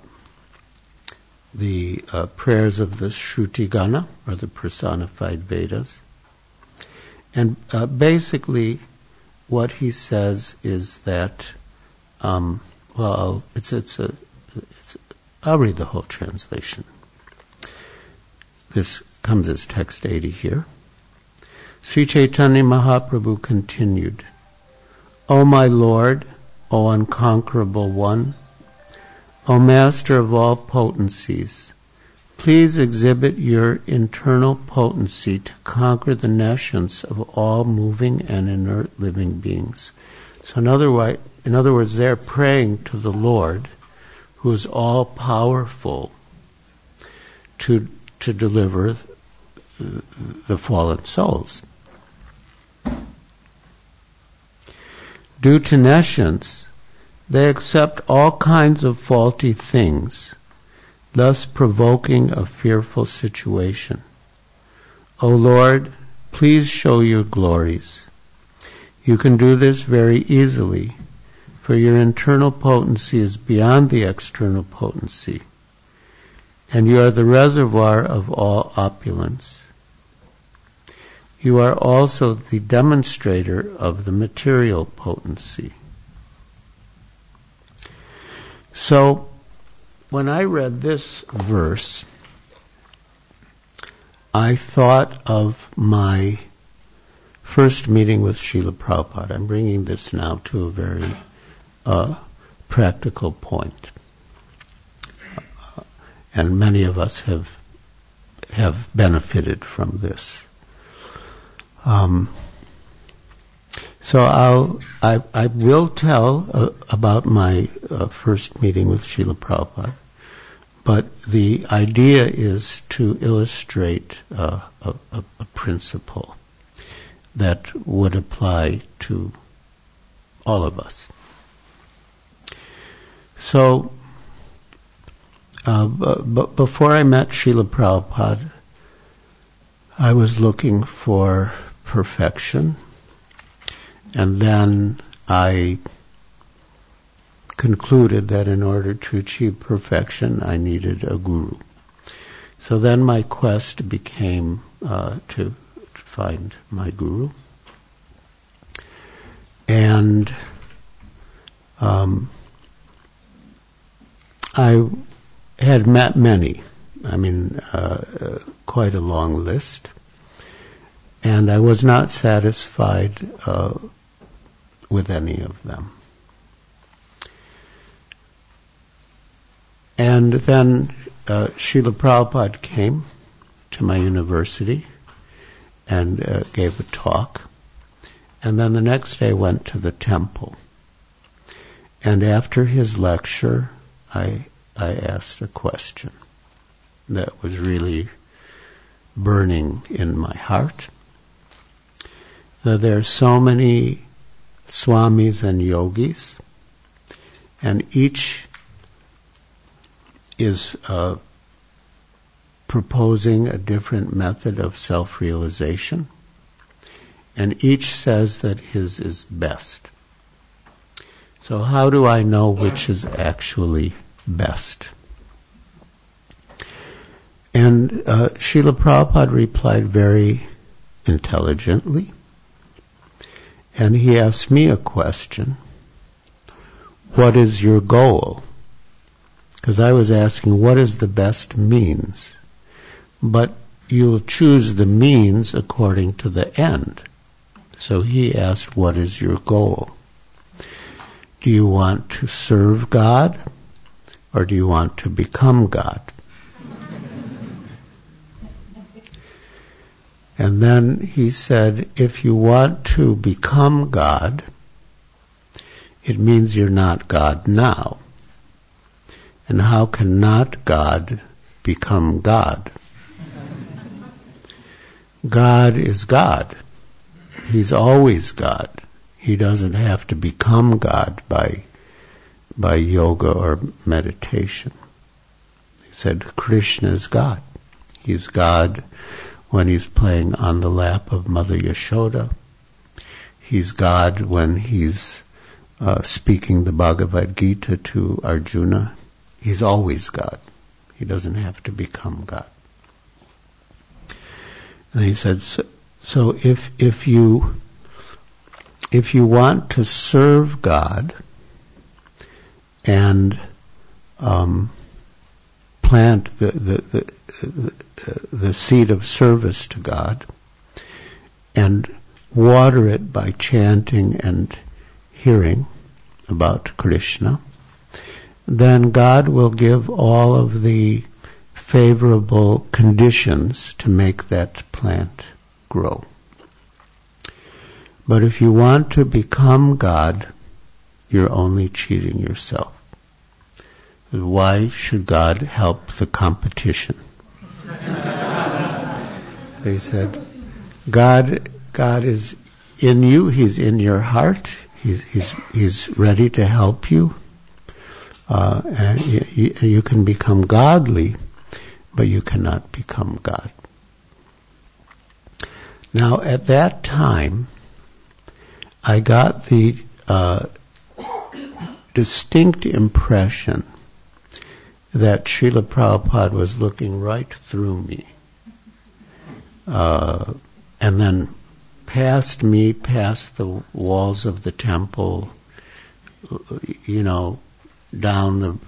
the uh, prayers of the Shruti Gana, or the personified Vedas. And uh, basically what he says is that, um, well, it's, it's a, it's, I'll read the whole translation. This comes as text eighty here. Sri Chaitanya Mahaprabhu continued, "O my Lord, O unconquerable one, O Master of all potencies, please exhibit your internal potency to conquer the nescience of all moving and inert living beings." So in other, way, in other words, they're praying to the Lord, who is all-powerful, to, to deliver the, the fallen souls. Due to nescience, they accept all kinds of faulty things, thus provoking a fearful situation. O Lord, please show your glories. You can do this very easily, for your internal potency is beyond the external potency, and you are the reservoir of all opulence. You are also the demonstrator of the material potency. So, when I read this verse, I thought of my first meeting with Srila Prabhupada. I'm bringing this now to a very uh, practical point. Uh, and many of us have have benefited from this. Um, so I'll, I, I will tell uh, about my uh, first meeting with Srila Prabhupada, but the idea is to illustrate uh, a, a, a principle that would apply to all of us. So, uh, b- b- before I met Srila Prabhupada, I was looking for perfection, and then I concluded that in order to achieve perfection, I needed a guru. So then my quest became uh, to, to find my guru. And um, I had met many, I mean, uh, uh, quite a long list, and I was not satisfied uh, with any of them. And then uh, Srila Prabhupada came to my university and uh, gave a talk. And then the next day went to the temple. And after his lecture, I I asked a question that was really burning in my heart. Now, there are so many swamis and yogis, and each is uh, proposing a different method of self-realization, and each says that his is best. So how do I know which is actually best? And uh, Srila Prabhupada replied very intelligently, and he asked me a question: what is your goal? Because I was asking, what is the best means? But you'll choose the means according to the end. So he asked, what is your goal? Do you want to serve God, or do you want to become God? And then he said, if you want to become God, it means you're not God now. And how can not God become God? God is God. He's always God. He doesn't have to become God by by yoga or meditation. He said Krishna is God. He's God when he's playing on the lap of Mother Yashoda. He's God when he's uh, speaking the Bhagavad Gita to Arjuna. He's always God. He doesn't have to become God. And he said, so, so if if you if you want to serve God and um, plant the the, the the the seed of service to God and water it by chanting and hearing about Krishna, then God will give all of the favorable conditions to make that plant grow. But if you want to become God, you're only cheating yourself. Why should God help the competition? They said, God, God is in you. He's in your heart. He's he's he's ready to help you. Uh, and you, you can become godly, but you cannot become God. Now, at that time, I got the uh, distinct impression that Srila Prabhupada was looking right through me. Uh, and then past me, past the walls of the temple, you know, down the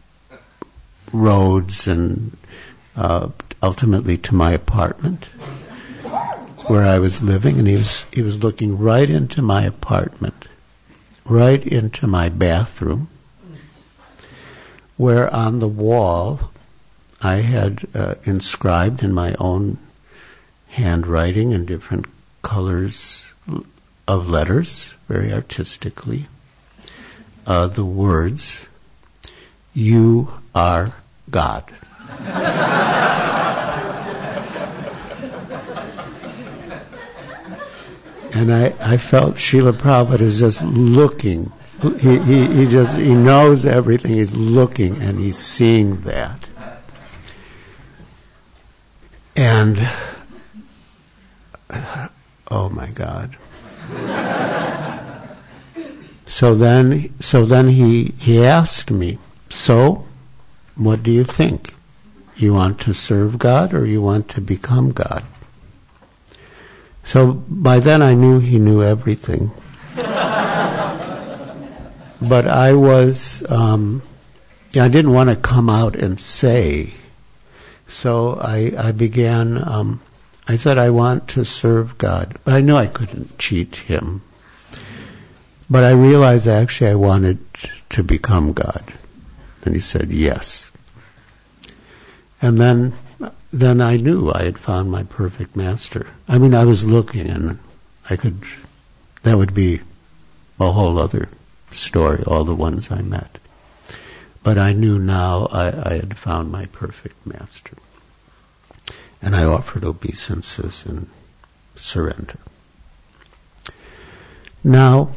roads and uh, ultimately to my apartment where I was living, and he was he was looking right into my apartment, right into my bathroom, where on the wall I had uh, inscribed in my own handwriting in different colors of letters, very artistically, uh, the words, "You are God." And I, I felt Srila Prabhupada is just looking. He, he, he just, he knows everything. He's looking and he's seeing that. And, oh my God. So then, so then he, he asked me, so, what do you think? You want to serve God or you want to become God? So by then I knew he knew everything. But I was, um, I didn't want to come out and say. So I, I began, um, I said, I want to serve God. But I knew I couldn't cheat him. But I realized actually I wanted to become God. And he said, yes. And then then I knew I had found my perfect master. I mean, I was looking and I could, that would be a whole other story, all the ones I met. But I knew now I, I had found my perfect master. And I offered obeisances and surrender. Now,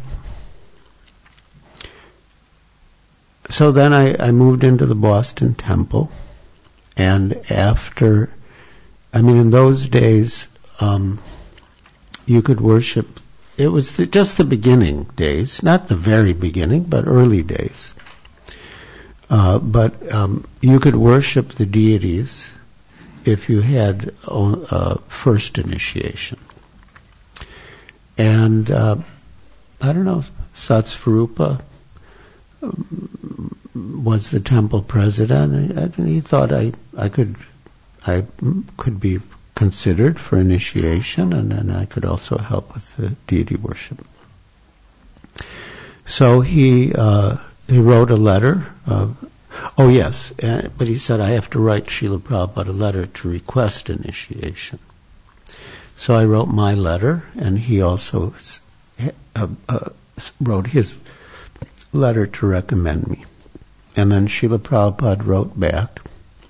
so then I, I moved into the Boston Temple. And after, I mean, in those days, um, you could worship, it was the, just the beginning days, not the very beginning, but early days. Uh, but um, you could worship the deities if you had uh, first initiation. And, uh, I don't know, Satsvarupa um, was the temple president, and he thought I, I could I could be considered for initiation, and then I could also help with the deity worship. So he uh, he wrote a letter. Of, oh yes, uh, but he said I have to write Srila Prabhupada a letter to request initiation. So I wrote my letter, and he also uh, uh, wrote his letter to recommend me. And then Srila Prabhupada wrote back.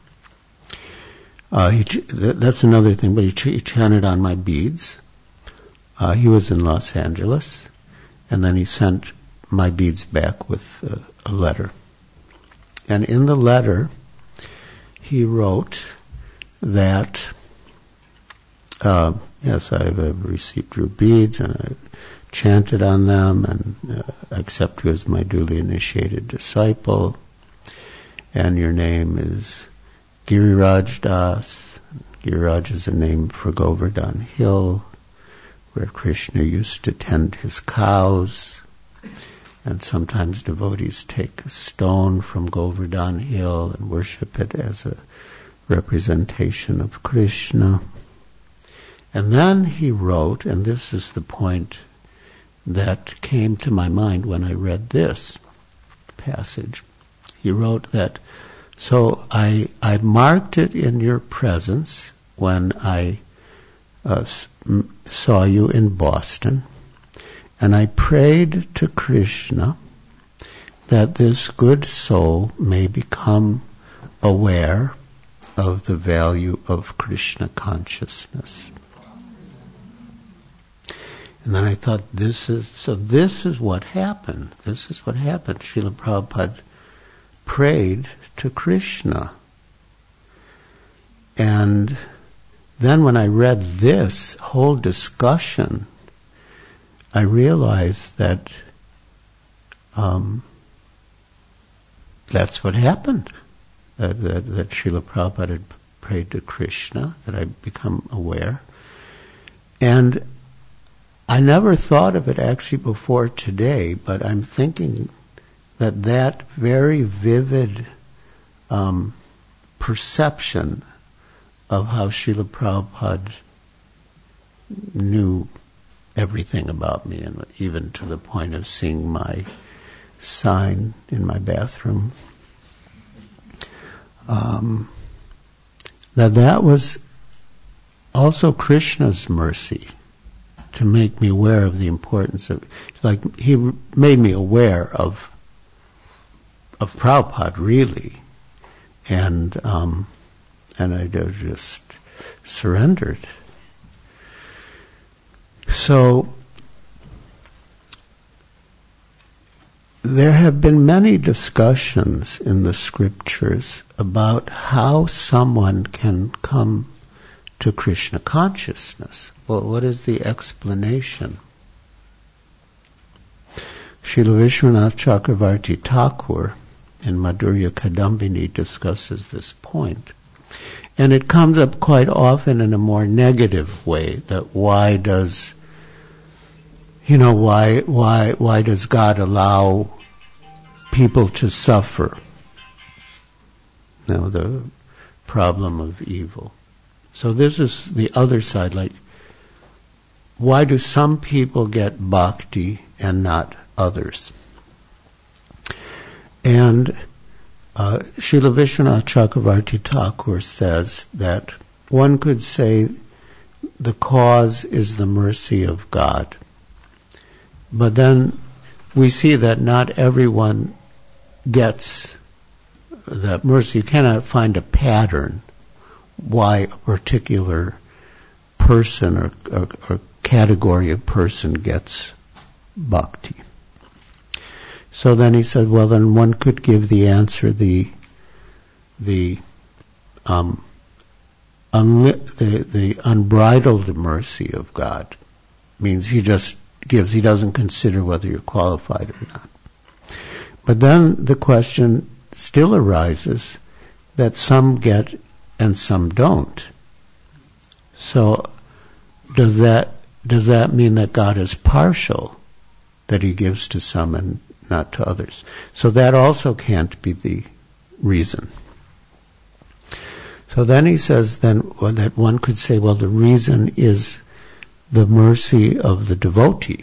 Uh, he ch- th- that's another thing, but he, ch- he chanted on my beads. Uh, he was in Los Angeles, and then he sent my beads back with uh, a letter. And in the letter, he wrote that, uh, yes, I've uh, received your beads, and I chanted on them, and uh, accept you as my duly initiated disciple. And your name is Giriraj Das. Giriraj is a name for Govardhan Hill, where Krishna used to tend his cows. And sometimes devotees take a stone from Govardhan Hill and worship it as a representation of Krishna. And then he wrote, and this is the point that came to my mind when I read this passage. He wrote that, so I I marked it in your presence when I uh, saw you in Boston, and I prayed to Krishna that this good soul may become aware of the value of Krishna consciousness. And then I thought, this is, so this is what happened. This is what happened. Srila Prabhupada prayed to Krishna. And then when I read this whole discussion, I realized that um, that's what happened. uh, that, that Srila Prabhupada had prayed to Krishna, that I become aware. And I never thought of it actually before today, but I'm thinking that that very vivid um, perception of how Srila Prabhupada knew everything about me, and even to the point of seeing my sign in my bathroom, um, that that was also Krishna's mercy to make me aware of the importance of, like, he made me aware of of Prabhupada, really, and um, and I just surrendered. So there have been many discussions in the scriptures about how someone can come to Krishna consciousness. Well, what is the explanation? Srila Vishwanath Chakravarti Thakur in Madhurya Kadambini discusses this point. And it comes up quite often in a more negative way, that why does, you know, why, why, why does God allow people to suffer? You know, the problem of evil. So this is the other side, like, why do some people get bhakti and not others? And uh, Srila Vishwanath Chakravarti Thakur says that one could say the cause is the mercy of God. But then we see that not everyone gets that mercy. You cannot find a pattern why a particular person or, or, or category of person gets bhakti. So then he said, well, then one could give the answer, the the um, unli- the, the unbridled mercy of God means he just gives, he doesn't consider whether you're qualified or not. But then the question still arises that some get and some don't. So does that does that mean that God is partial, that he gives to some and not to others? So that also can't be the reason. So then he says then well, that one could say, well, the reason is the mercy of the devotee.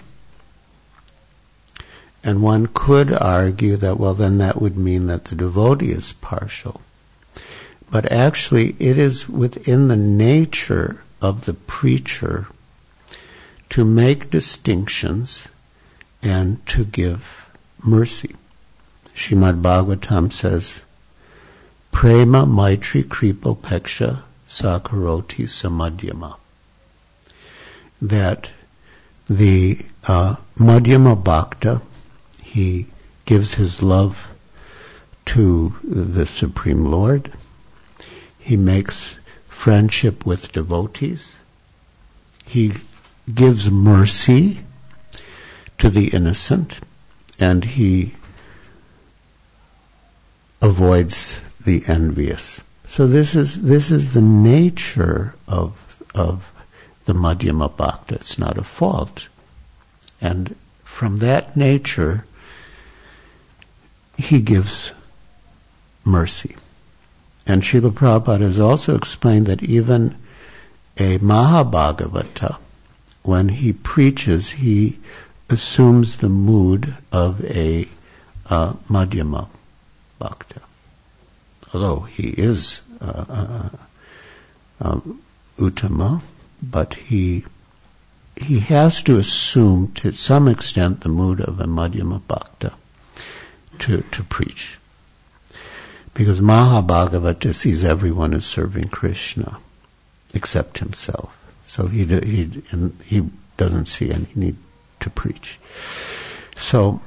And one could argue that, well, then that would mean that the devotee is partial. But actually, it is within the nature of the preacher to make distinctions and to give mercy. Srimad Bhagavatam says, Prema Maitri Kripopeksha Sakaroti Samadhyama. That the uh, Madhyama Bhakta, he gives his love to the Supreme Lord. He makes friendship with devotees. He gives mercy to the innocent, and he avoids the envious. So this is this is the nature of of the Madhyama Bhakta. It's not a fault. And from that nature, he gives mercy. And Srila Prabhupada has also explained that even a Mahabhagavata, when he preaches, he assumes the mood of a uh, Madhyama Bhakta. Although he is uh, uh, um, Uttama, but he he has to assume to some extent the mood of a Madhyama Bhakta to, to preach. Because Mahabhagavata sees everyone as serving Krishna except himself. So he he he doesn't see any need to preach. So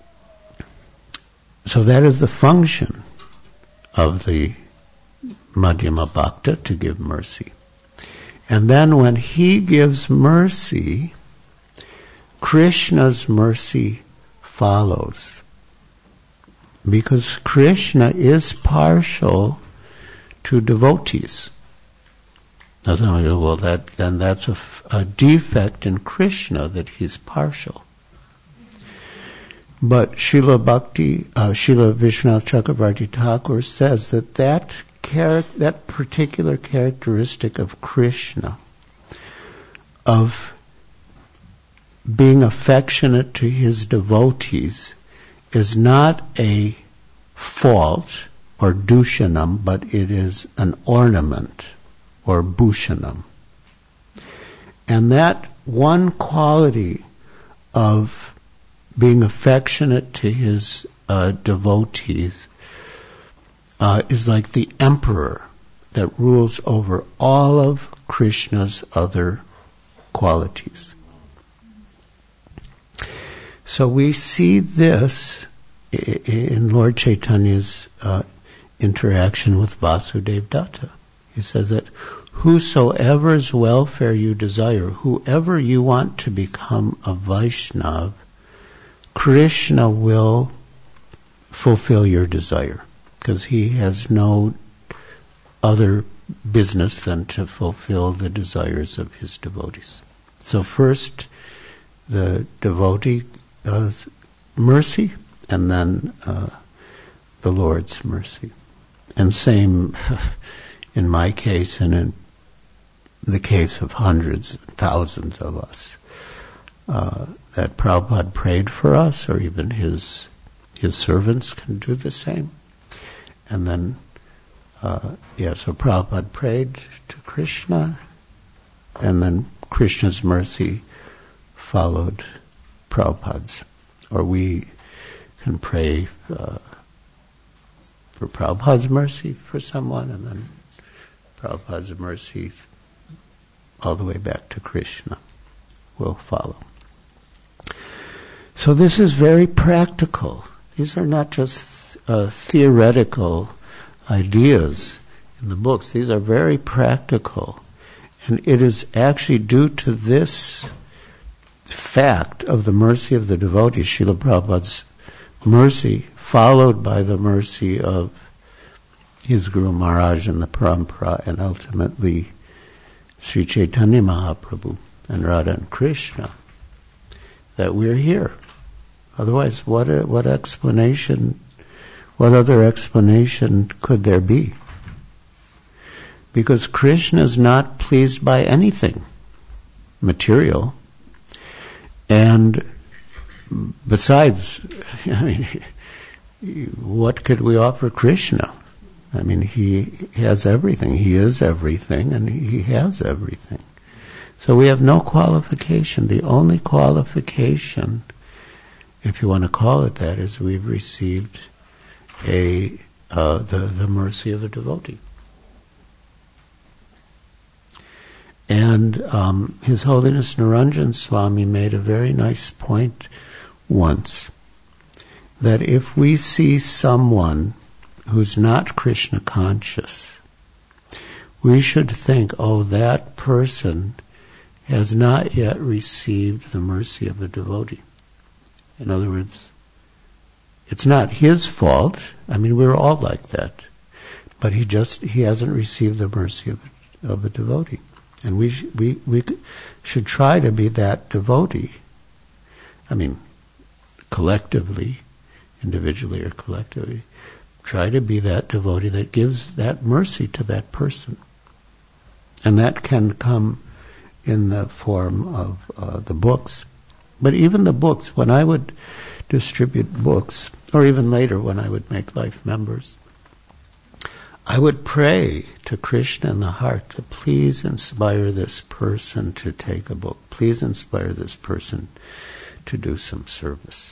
so that is the function of the Madhyama Bhakta, to give mercy. And then when he gives mercy, Krishna's mercy follows. because Krishna is partial to devotees. Now, some go, well, that, then that's a, a defect in Krishna, that he's partial. But Srila Bhakti, uh, Srila Vishwanath Chakravarti Thakur says that that, char- that particular characteristic of Krishna, of being affectionate to his devotees, is not a fault or dushanam, but it is an ornament or bhushanam. And that one quality of being affectionate to his uh, devotees uh, is like the emperor that rules over all of Krishna's other qualities. So we see this in Lord Chaitanya's uh, interaction with Vasudeva Datta. He says that whosoever's welfare you desire, whoever you want to become a Vaishnav, Krishna will fulfill your desire, because he has no other business than to fulfill the desires of his devotees. So first, the devotee uh, mercy, and then uh, the Lord's mercy. And same in my case, and in the case of hundreds, thousands of us, uh, that Prabhupada prayed for us, or even his his servants can do the same. And then, uh, yeah, so Prabhupada prayed to Krishna, and then Krishna's mercy followed Prabhupada's. Or we can pray uh, for Prabhupada's mercy for someone, and then Prabhupada's mercy all the way back to Krishna will follow. So this is very practical. These are not just uh, theoretical ideas in the books. These are very practical. And it is actually due to this fact of the mercy of the devotees, Srila Prabhupada's mercy, followed by the mercy of his Guru Maharaj and the Parampara, and ultimately Sri Chaitanya Mahaprabhu and Radha and Krishna, that we're here. Otherwise, what a, what explanation, what other explanation could there be? Because Krishna is not pleased by anything material. And besides, I mean, what could we offer Krishna? I mean, he has everything. He is everything, and he has everything. So we have no qualification. The only qualification, if you want to call it that, is we've received a uh, the the mercy of a devotee. And um, His Holiness Niranjan Swami made a very nice point once, that if we see someone who's not Krishna conscious, we should think, oh, that person has not yet received the mercy of a devotee. In other words, it's not his fault. I mean, we're all like that. But he just, he hasn't received the mercy of, of a devotee. And we, sh- we, we should try to be that devotee. I mean, collectively, individually or collectively, try to be that devotee that gives that mercy to that person. And that can come in the form of uh, the books. But even the books, when I would distribute books, or even later when I would make life members, I would pray to Krishna in the heart to please inspire this person to take a book. Please inspire this person to do some service.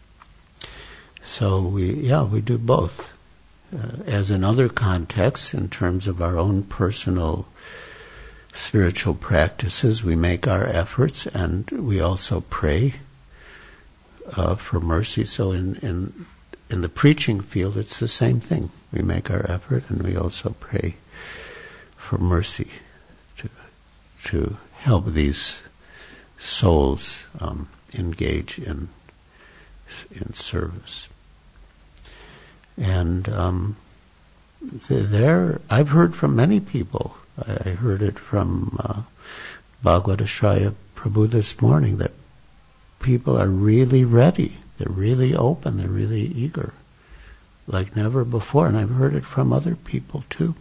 So we, yeah, we do both. Uh, as in other contexts, in terms of our own personal spiritual practices, we make our efforts, and we also pray uh, for mercy. So in, in in the preaching field, it's the same thing. We make our effort, and we also pray for mercy to to help these souls um, engage in in service. And um, there, I've heard from many people. I heard it from uh, Bhagavatashraya Prabhu this morning that people are really ready. They're really open. They're really eager, like never before. And I've heard it from other people too.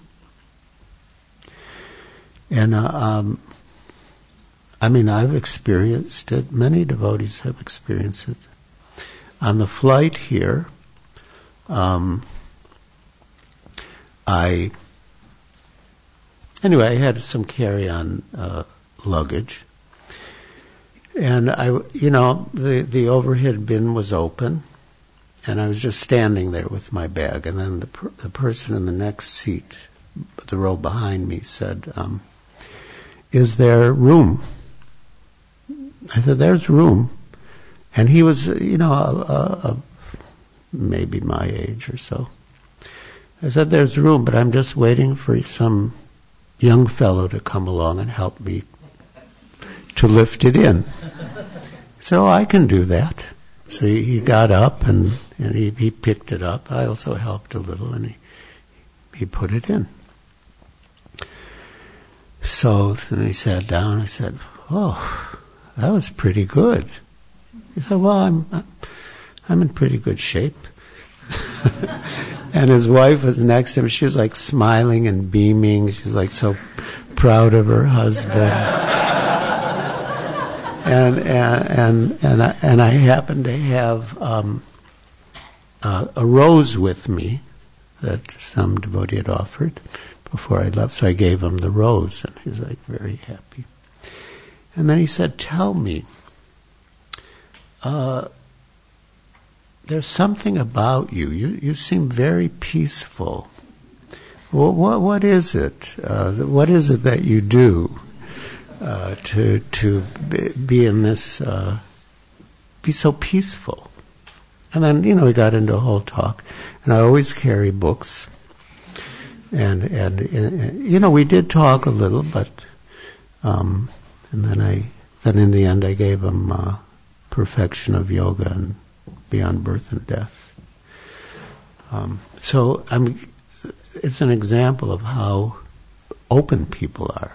And uh, um, I mean, I've experienced it. Many devotees have experienced it. On the flight here, um, I anyway, I had some carry-on uh, luggage, and I, you know, the the overhead bin was open, and I was just standing there with my bag, and then the per, the person in the next seat, the row behind me, said, um, "Is there room?" I said, "There's room," and he was, you know, a, a, a, maybe my age or so. I said, "There's room, but I'm just waiting for some young fellow to come along and help me to lift it in." So I can do that. So he, he got up and, and he, he picked it up. I also helped a little, and he he put it in. So then he sat down. I said, "Oh, that was pretty good." He said, "Well, I'm I'm in pretty good shape." And his wife was next to him. She was like smiling and beaming. She was like so proud of her husband. and and and and I, and I happened to have um, uh, a rose with me that some devotee had offered before I left. So I gave him the rose, and he was like very happy. And then he said, "Tell me, uh, there's something about you. You you seem very peaceful. What what, what is it? Uh, what is it that you do uh, to to be in this uh, be so peaceful?" And then, you know, we got into a whole talk. And I always carry books. And and, and you know, we did talk a little, but um, and then I then in the end I gave him uh, Perfection of Yoga and Beyond Birth and Death. Um, so I'm. It's an example of how open people are.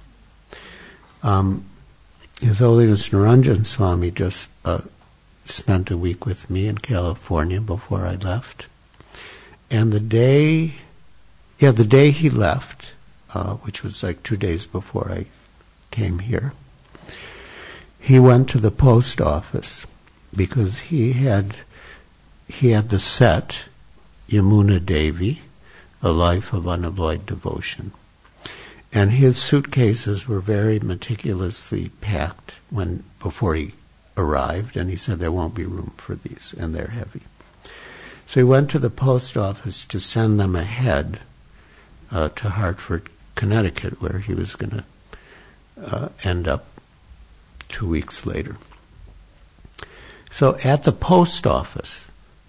Um, His Holiness Naranjan Swami just uh, spent a week with me in California before I left, and the day, yeah, the day he left, uh, which was like two days before I came here, he went to the post office because he had he had the set Yamuna Devi, A Life of Unalloyed Devotion, and his suitcases were very meticulously packed when before he arrived, and he said there won't be room for these, and they're heavy. So he went to the post office to send them ahead uh, to Hartford, Connecticut, where he was going to uh, end up two weeks later. So at the post office,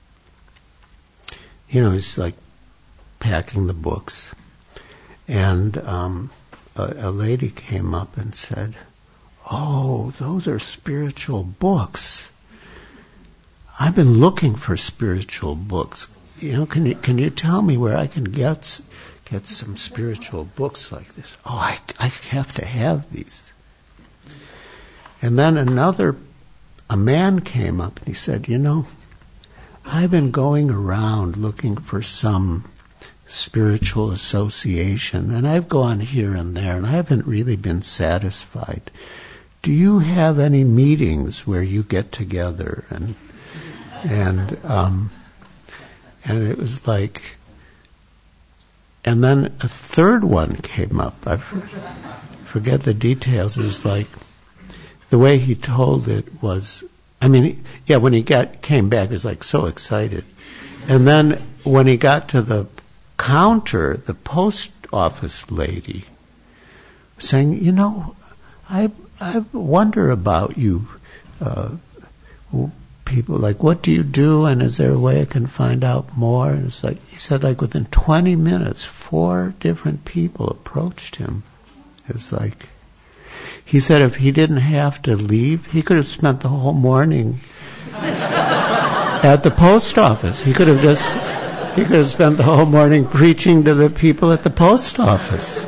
you know, he's like packing the books, and um, a, a lady came up and said, "Oh, those are spiritual books. I've been looking for spiritual books. You know, can you can you tell me where I can get get some spiritual books like this? Oh, I I have to have these." And then another, a man came up and he said, "You know, I've been going around looking for some spiritual association, and I've gone here and there, and I haven't really been satisfied. Do you have any meetings where you get together?" And and um, and it was like, and then a third one came up. I forget the details. It was like, the way he told it was, I mean, yeah, when he got came back, he was like so excited. And then when he got to the counter, the post office lady was saying, "You know, I I wonder about you uh, people. Like, what do you do? And is there a way I can find out more?" And it's like he said, like within twenty minutes, four different people approached him. It's like, he said if he didn't have to leave, he could have spent the whole morning at the post office. He could have just he could have spent the whole morning preaching to the people at the post office.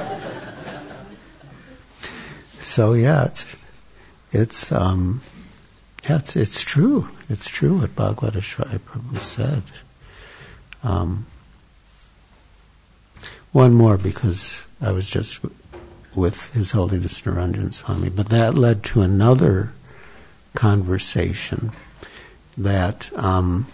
So yeah, it's it's um, yeah, it's it's true. It's true what Bhagavata Shraya Prabhu said. Um, one more, because I was just w- with His Holiness Niranjan Swami, but that led to another conversation that um,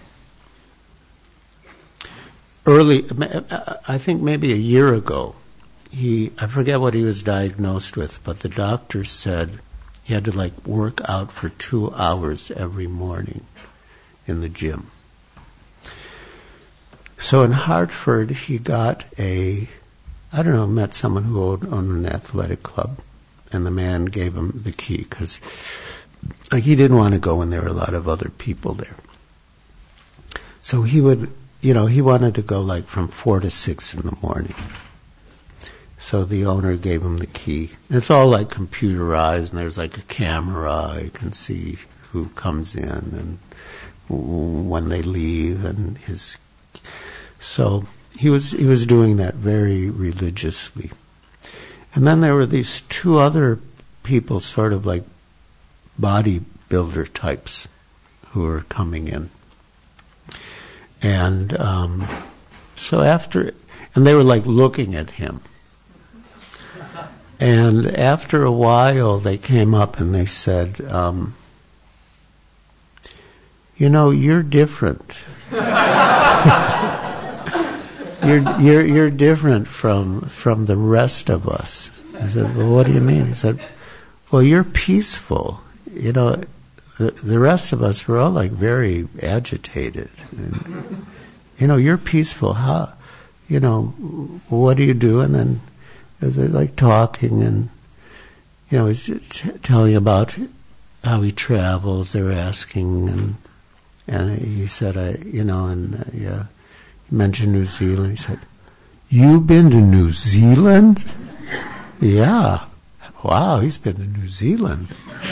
early, I think maybe a year ago, he, I forget what he was diagnosed with, but the doctor said he had to like work out for two hours every morning in the gym. So in Hartford, he got a, I don't know, met someone who owned, owned an athletic club, and the man gave him the key, because like, he didn't want to go when there were a lot of other people there. So he would, you know, he wanted to go like from four to six in the morning. So the owner gave him the key. And it's all like computerized, and there's like a camera. You can see who comes in and when they leave, and his. So he was he was doing that very religiously. And then there were these two other people, sort of like bodybuilder types, who were coming in. And um, so after, and they were like looking at him. And after a while, they came up and they said, um, you know, you're different. you're, you're, you're different from, from the rest of us. I said, well, what do you mean? He said, well, you're peaceful. You know, the, the rest of us, we're all like very agitated. And, you know, you're peaceful. How, you know, what do you do? And then they're like talking, and, you know, he's t- telling about how he travels. They were asking, and and he said, I, you know, and uh, yeah, he mentioned New Zealand. He said, "You've been to New Zealand?" Yeah. Wow, he's been to New Zealand.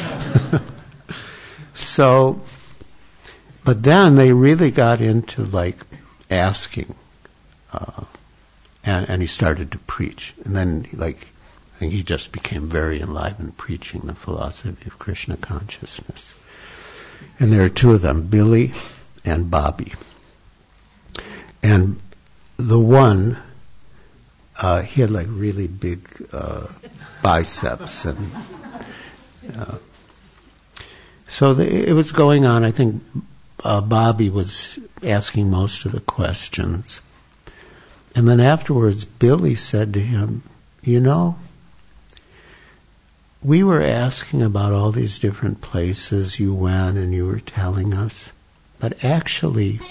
So, but then they really got into like asking. Uh, And, and he started to preach. And then, like, I think he just became very enlivened preaching the philosophy of Krishna consciousness. And there are two of them, Billy and Bobby. And the one, uh, he had like really big uh, biceps. And uh, so the, it was going on. I think uh, Bobby was asking most of the questions. And then afterwards, Billy said to him, you know, we were asking about all these different places you went and you were telling us, but actually,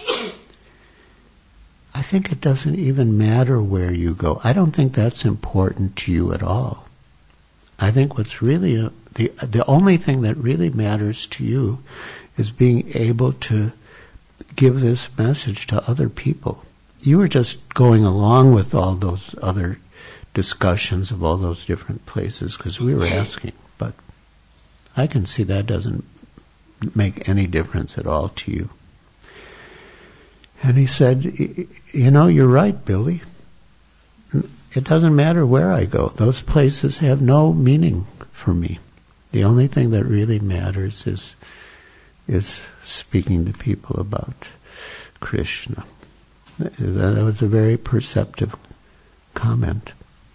I think it doesn't even matter where you go. I don't think that's important to you at all. I think what's really, a, the the only thing that really matters to you is being able to give this message to other people. You were just going along with all those other discussions of all those different places because we were asking. But I can see that doesn't make any difference at all to you. And he said, you know, you're right, Billy. It doesn't matter where I go. Those places have no meaning for me. The only thing that really matters is is speaking to people about Krishna. That was a very perceptive comment.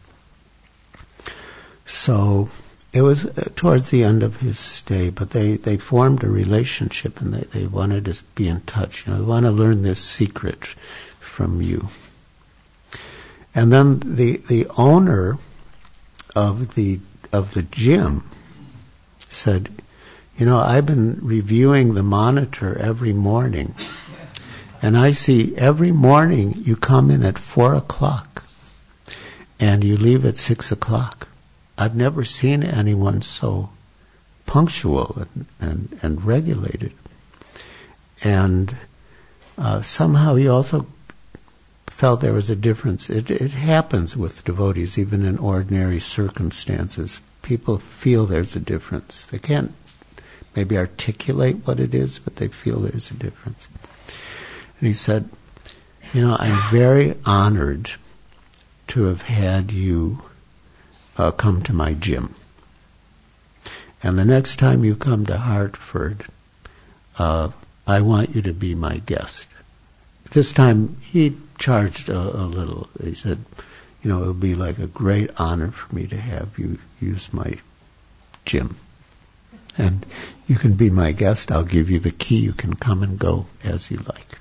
So it was towards the end of his stay, but they, they formed a relationship and they, they wanted to be in touch. You know, they want to learn this secret from you. And then the the owner of the of the gym said, you know, I've been reviewing the monitor every morning. And I see every morning you come in at four o'clock and you leave at six o'clock. I've never seen anyone so punctual and, and, and regulated. And uh, somehow he also felt there was a difference. It, it happens with devotees, even in ordinary circumstances. People feel there's a difference. They can't maybe articulate what it is, but they feel there's a difference. And he said, You know, I'm very honored to have had you uh, come to my gym. And the next time you come to Hartford, uh, I want you to be my guest. This time he charged a, a little. He said, you know, it would be like a great honor for me to have you use my gym. And you can be my guest. I'll give you the key. You can come and go as you like.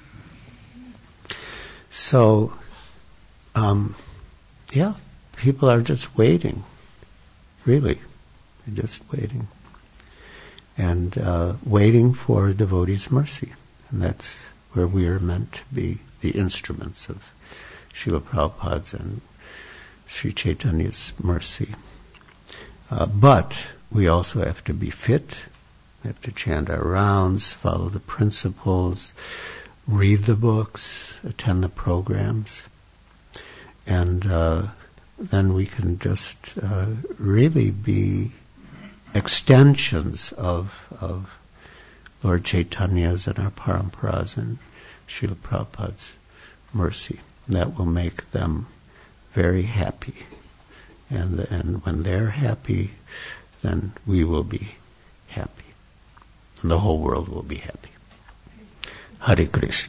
So, um, yeah, people are just waiting. Really. They're just waiting. And uh, waiting for a devotee's mercy. And that's where we are meant to be the instruments of Srila Prabhupada's and Sri Chaitanya's mercy. Uh, but we also have to be fit. We have to chant our rounds, follow the principles, read the books, attend the programs. And uh, then we can just uh, really be extensions of, of Lord Chaitanya's and our paramparas and Srila Prabhupada's mercy. That will make them very happy. And, and when they're happy, then we will be happy. And the whole world will be happy. Hare Krishna.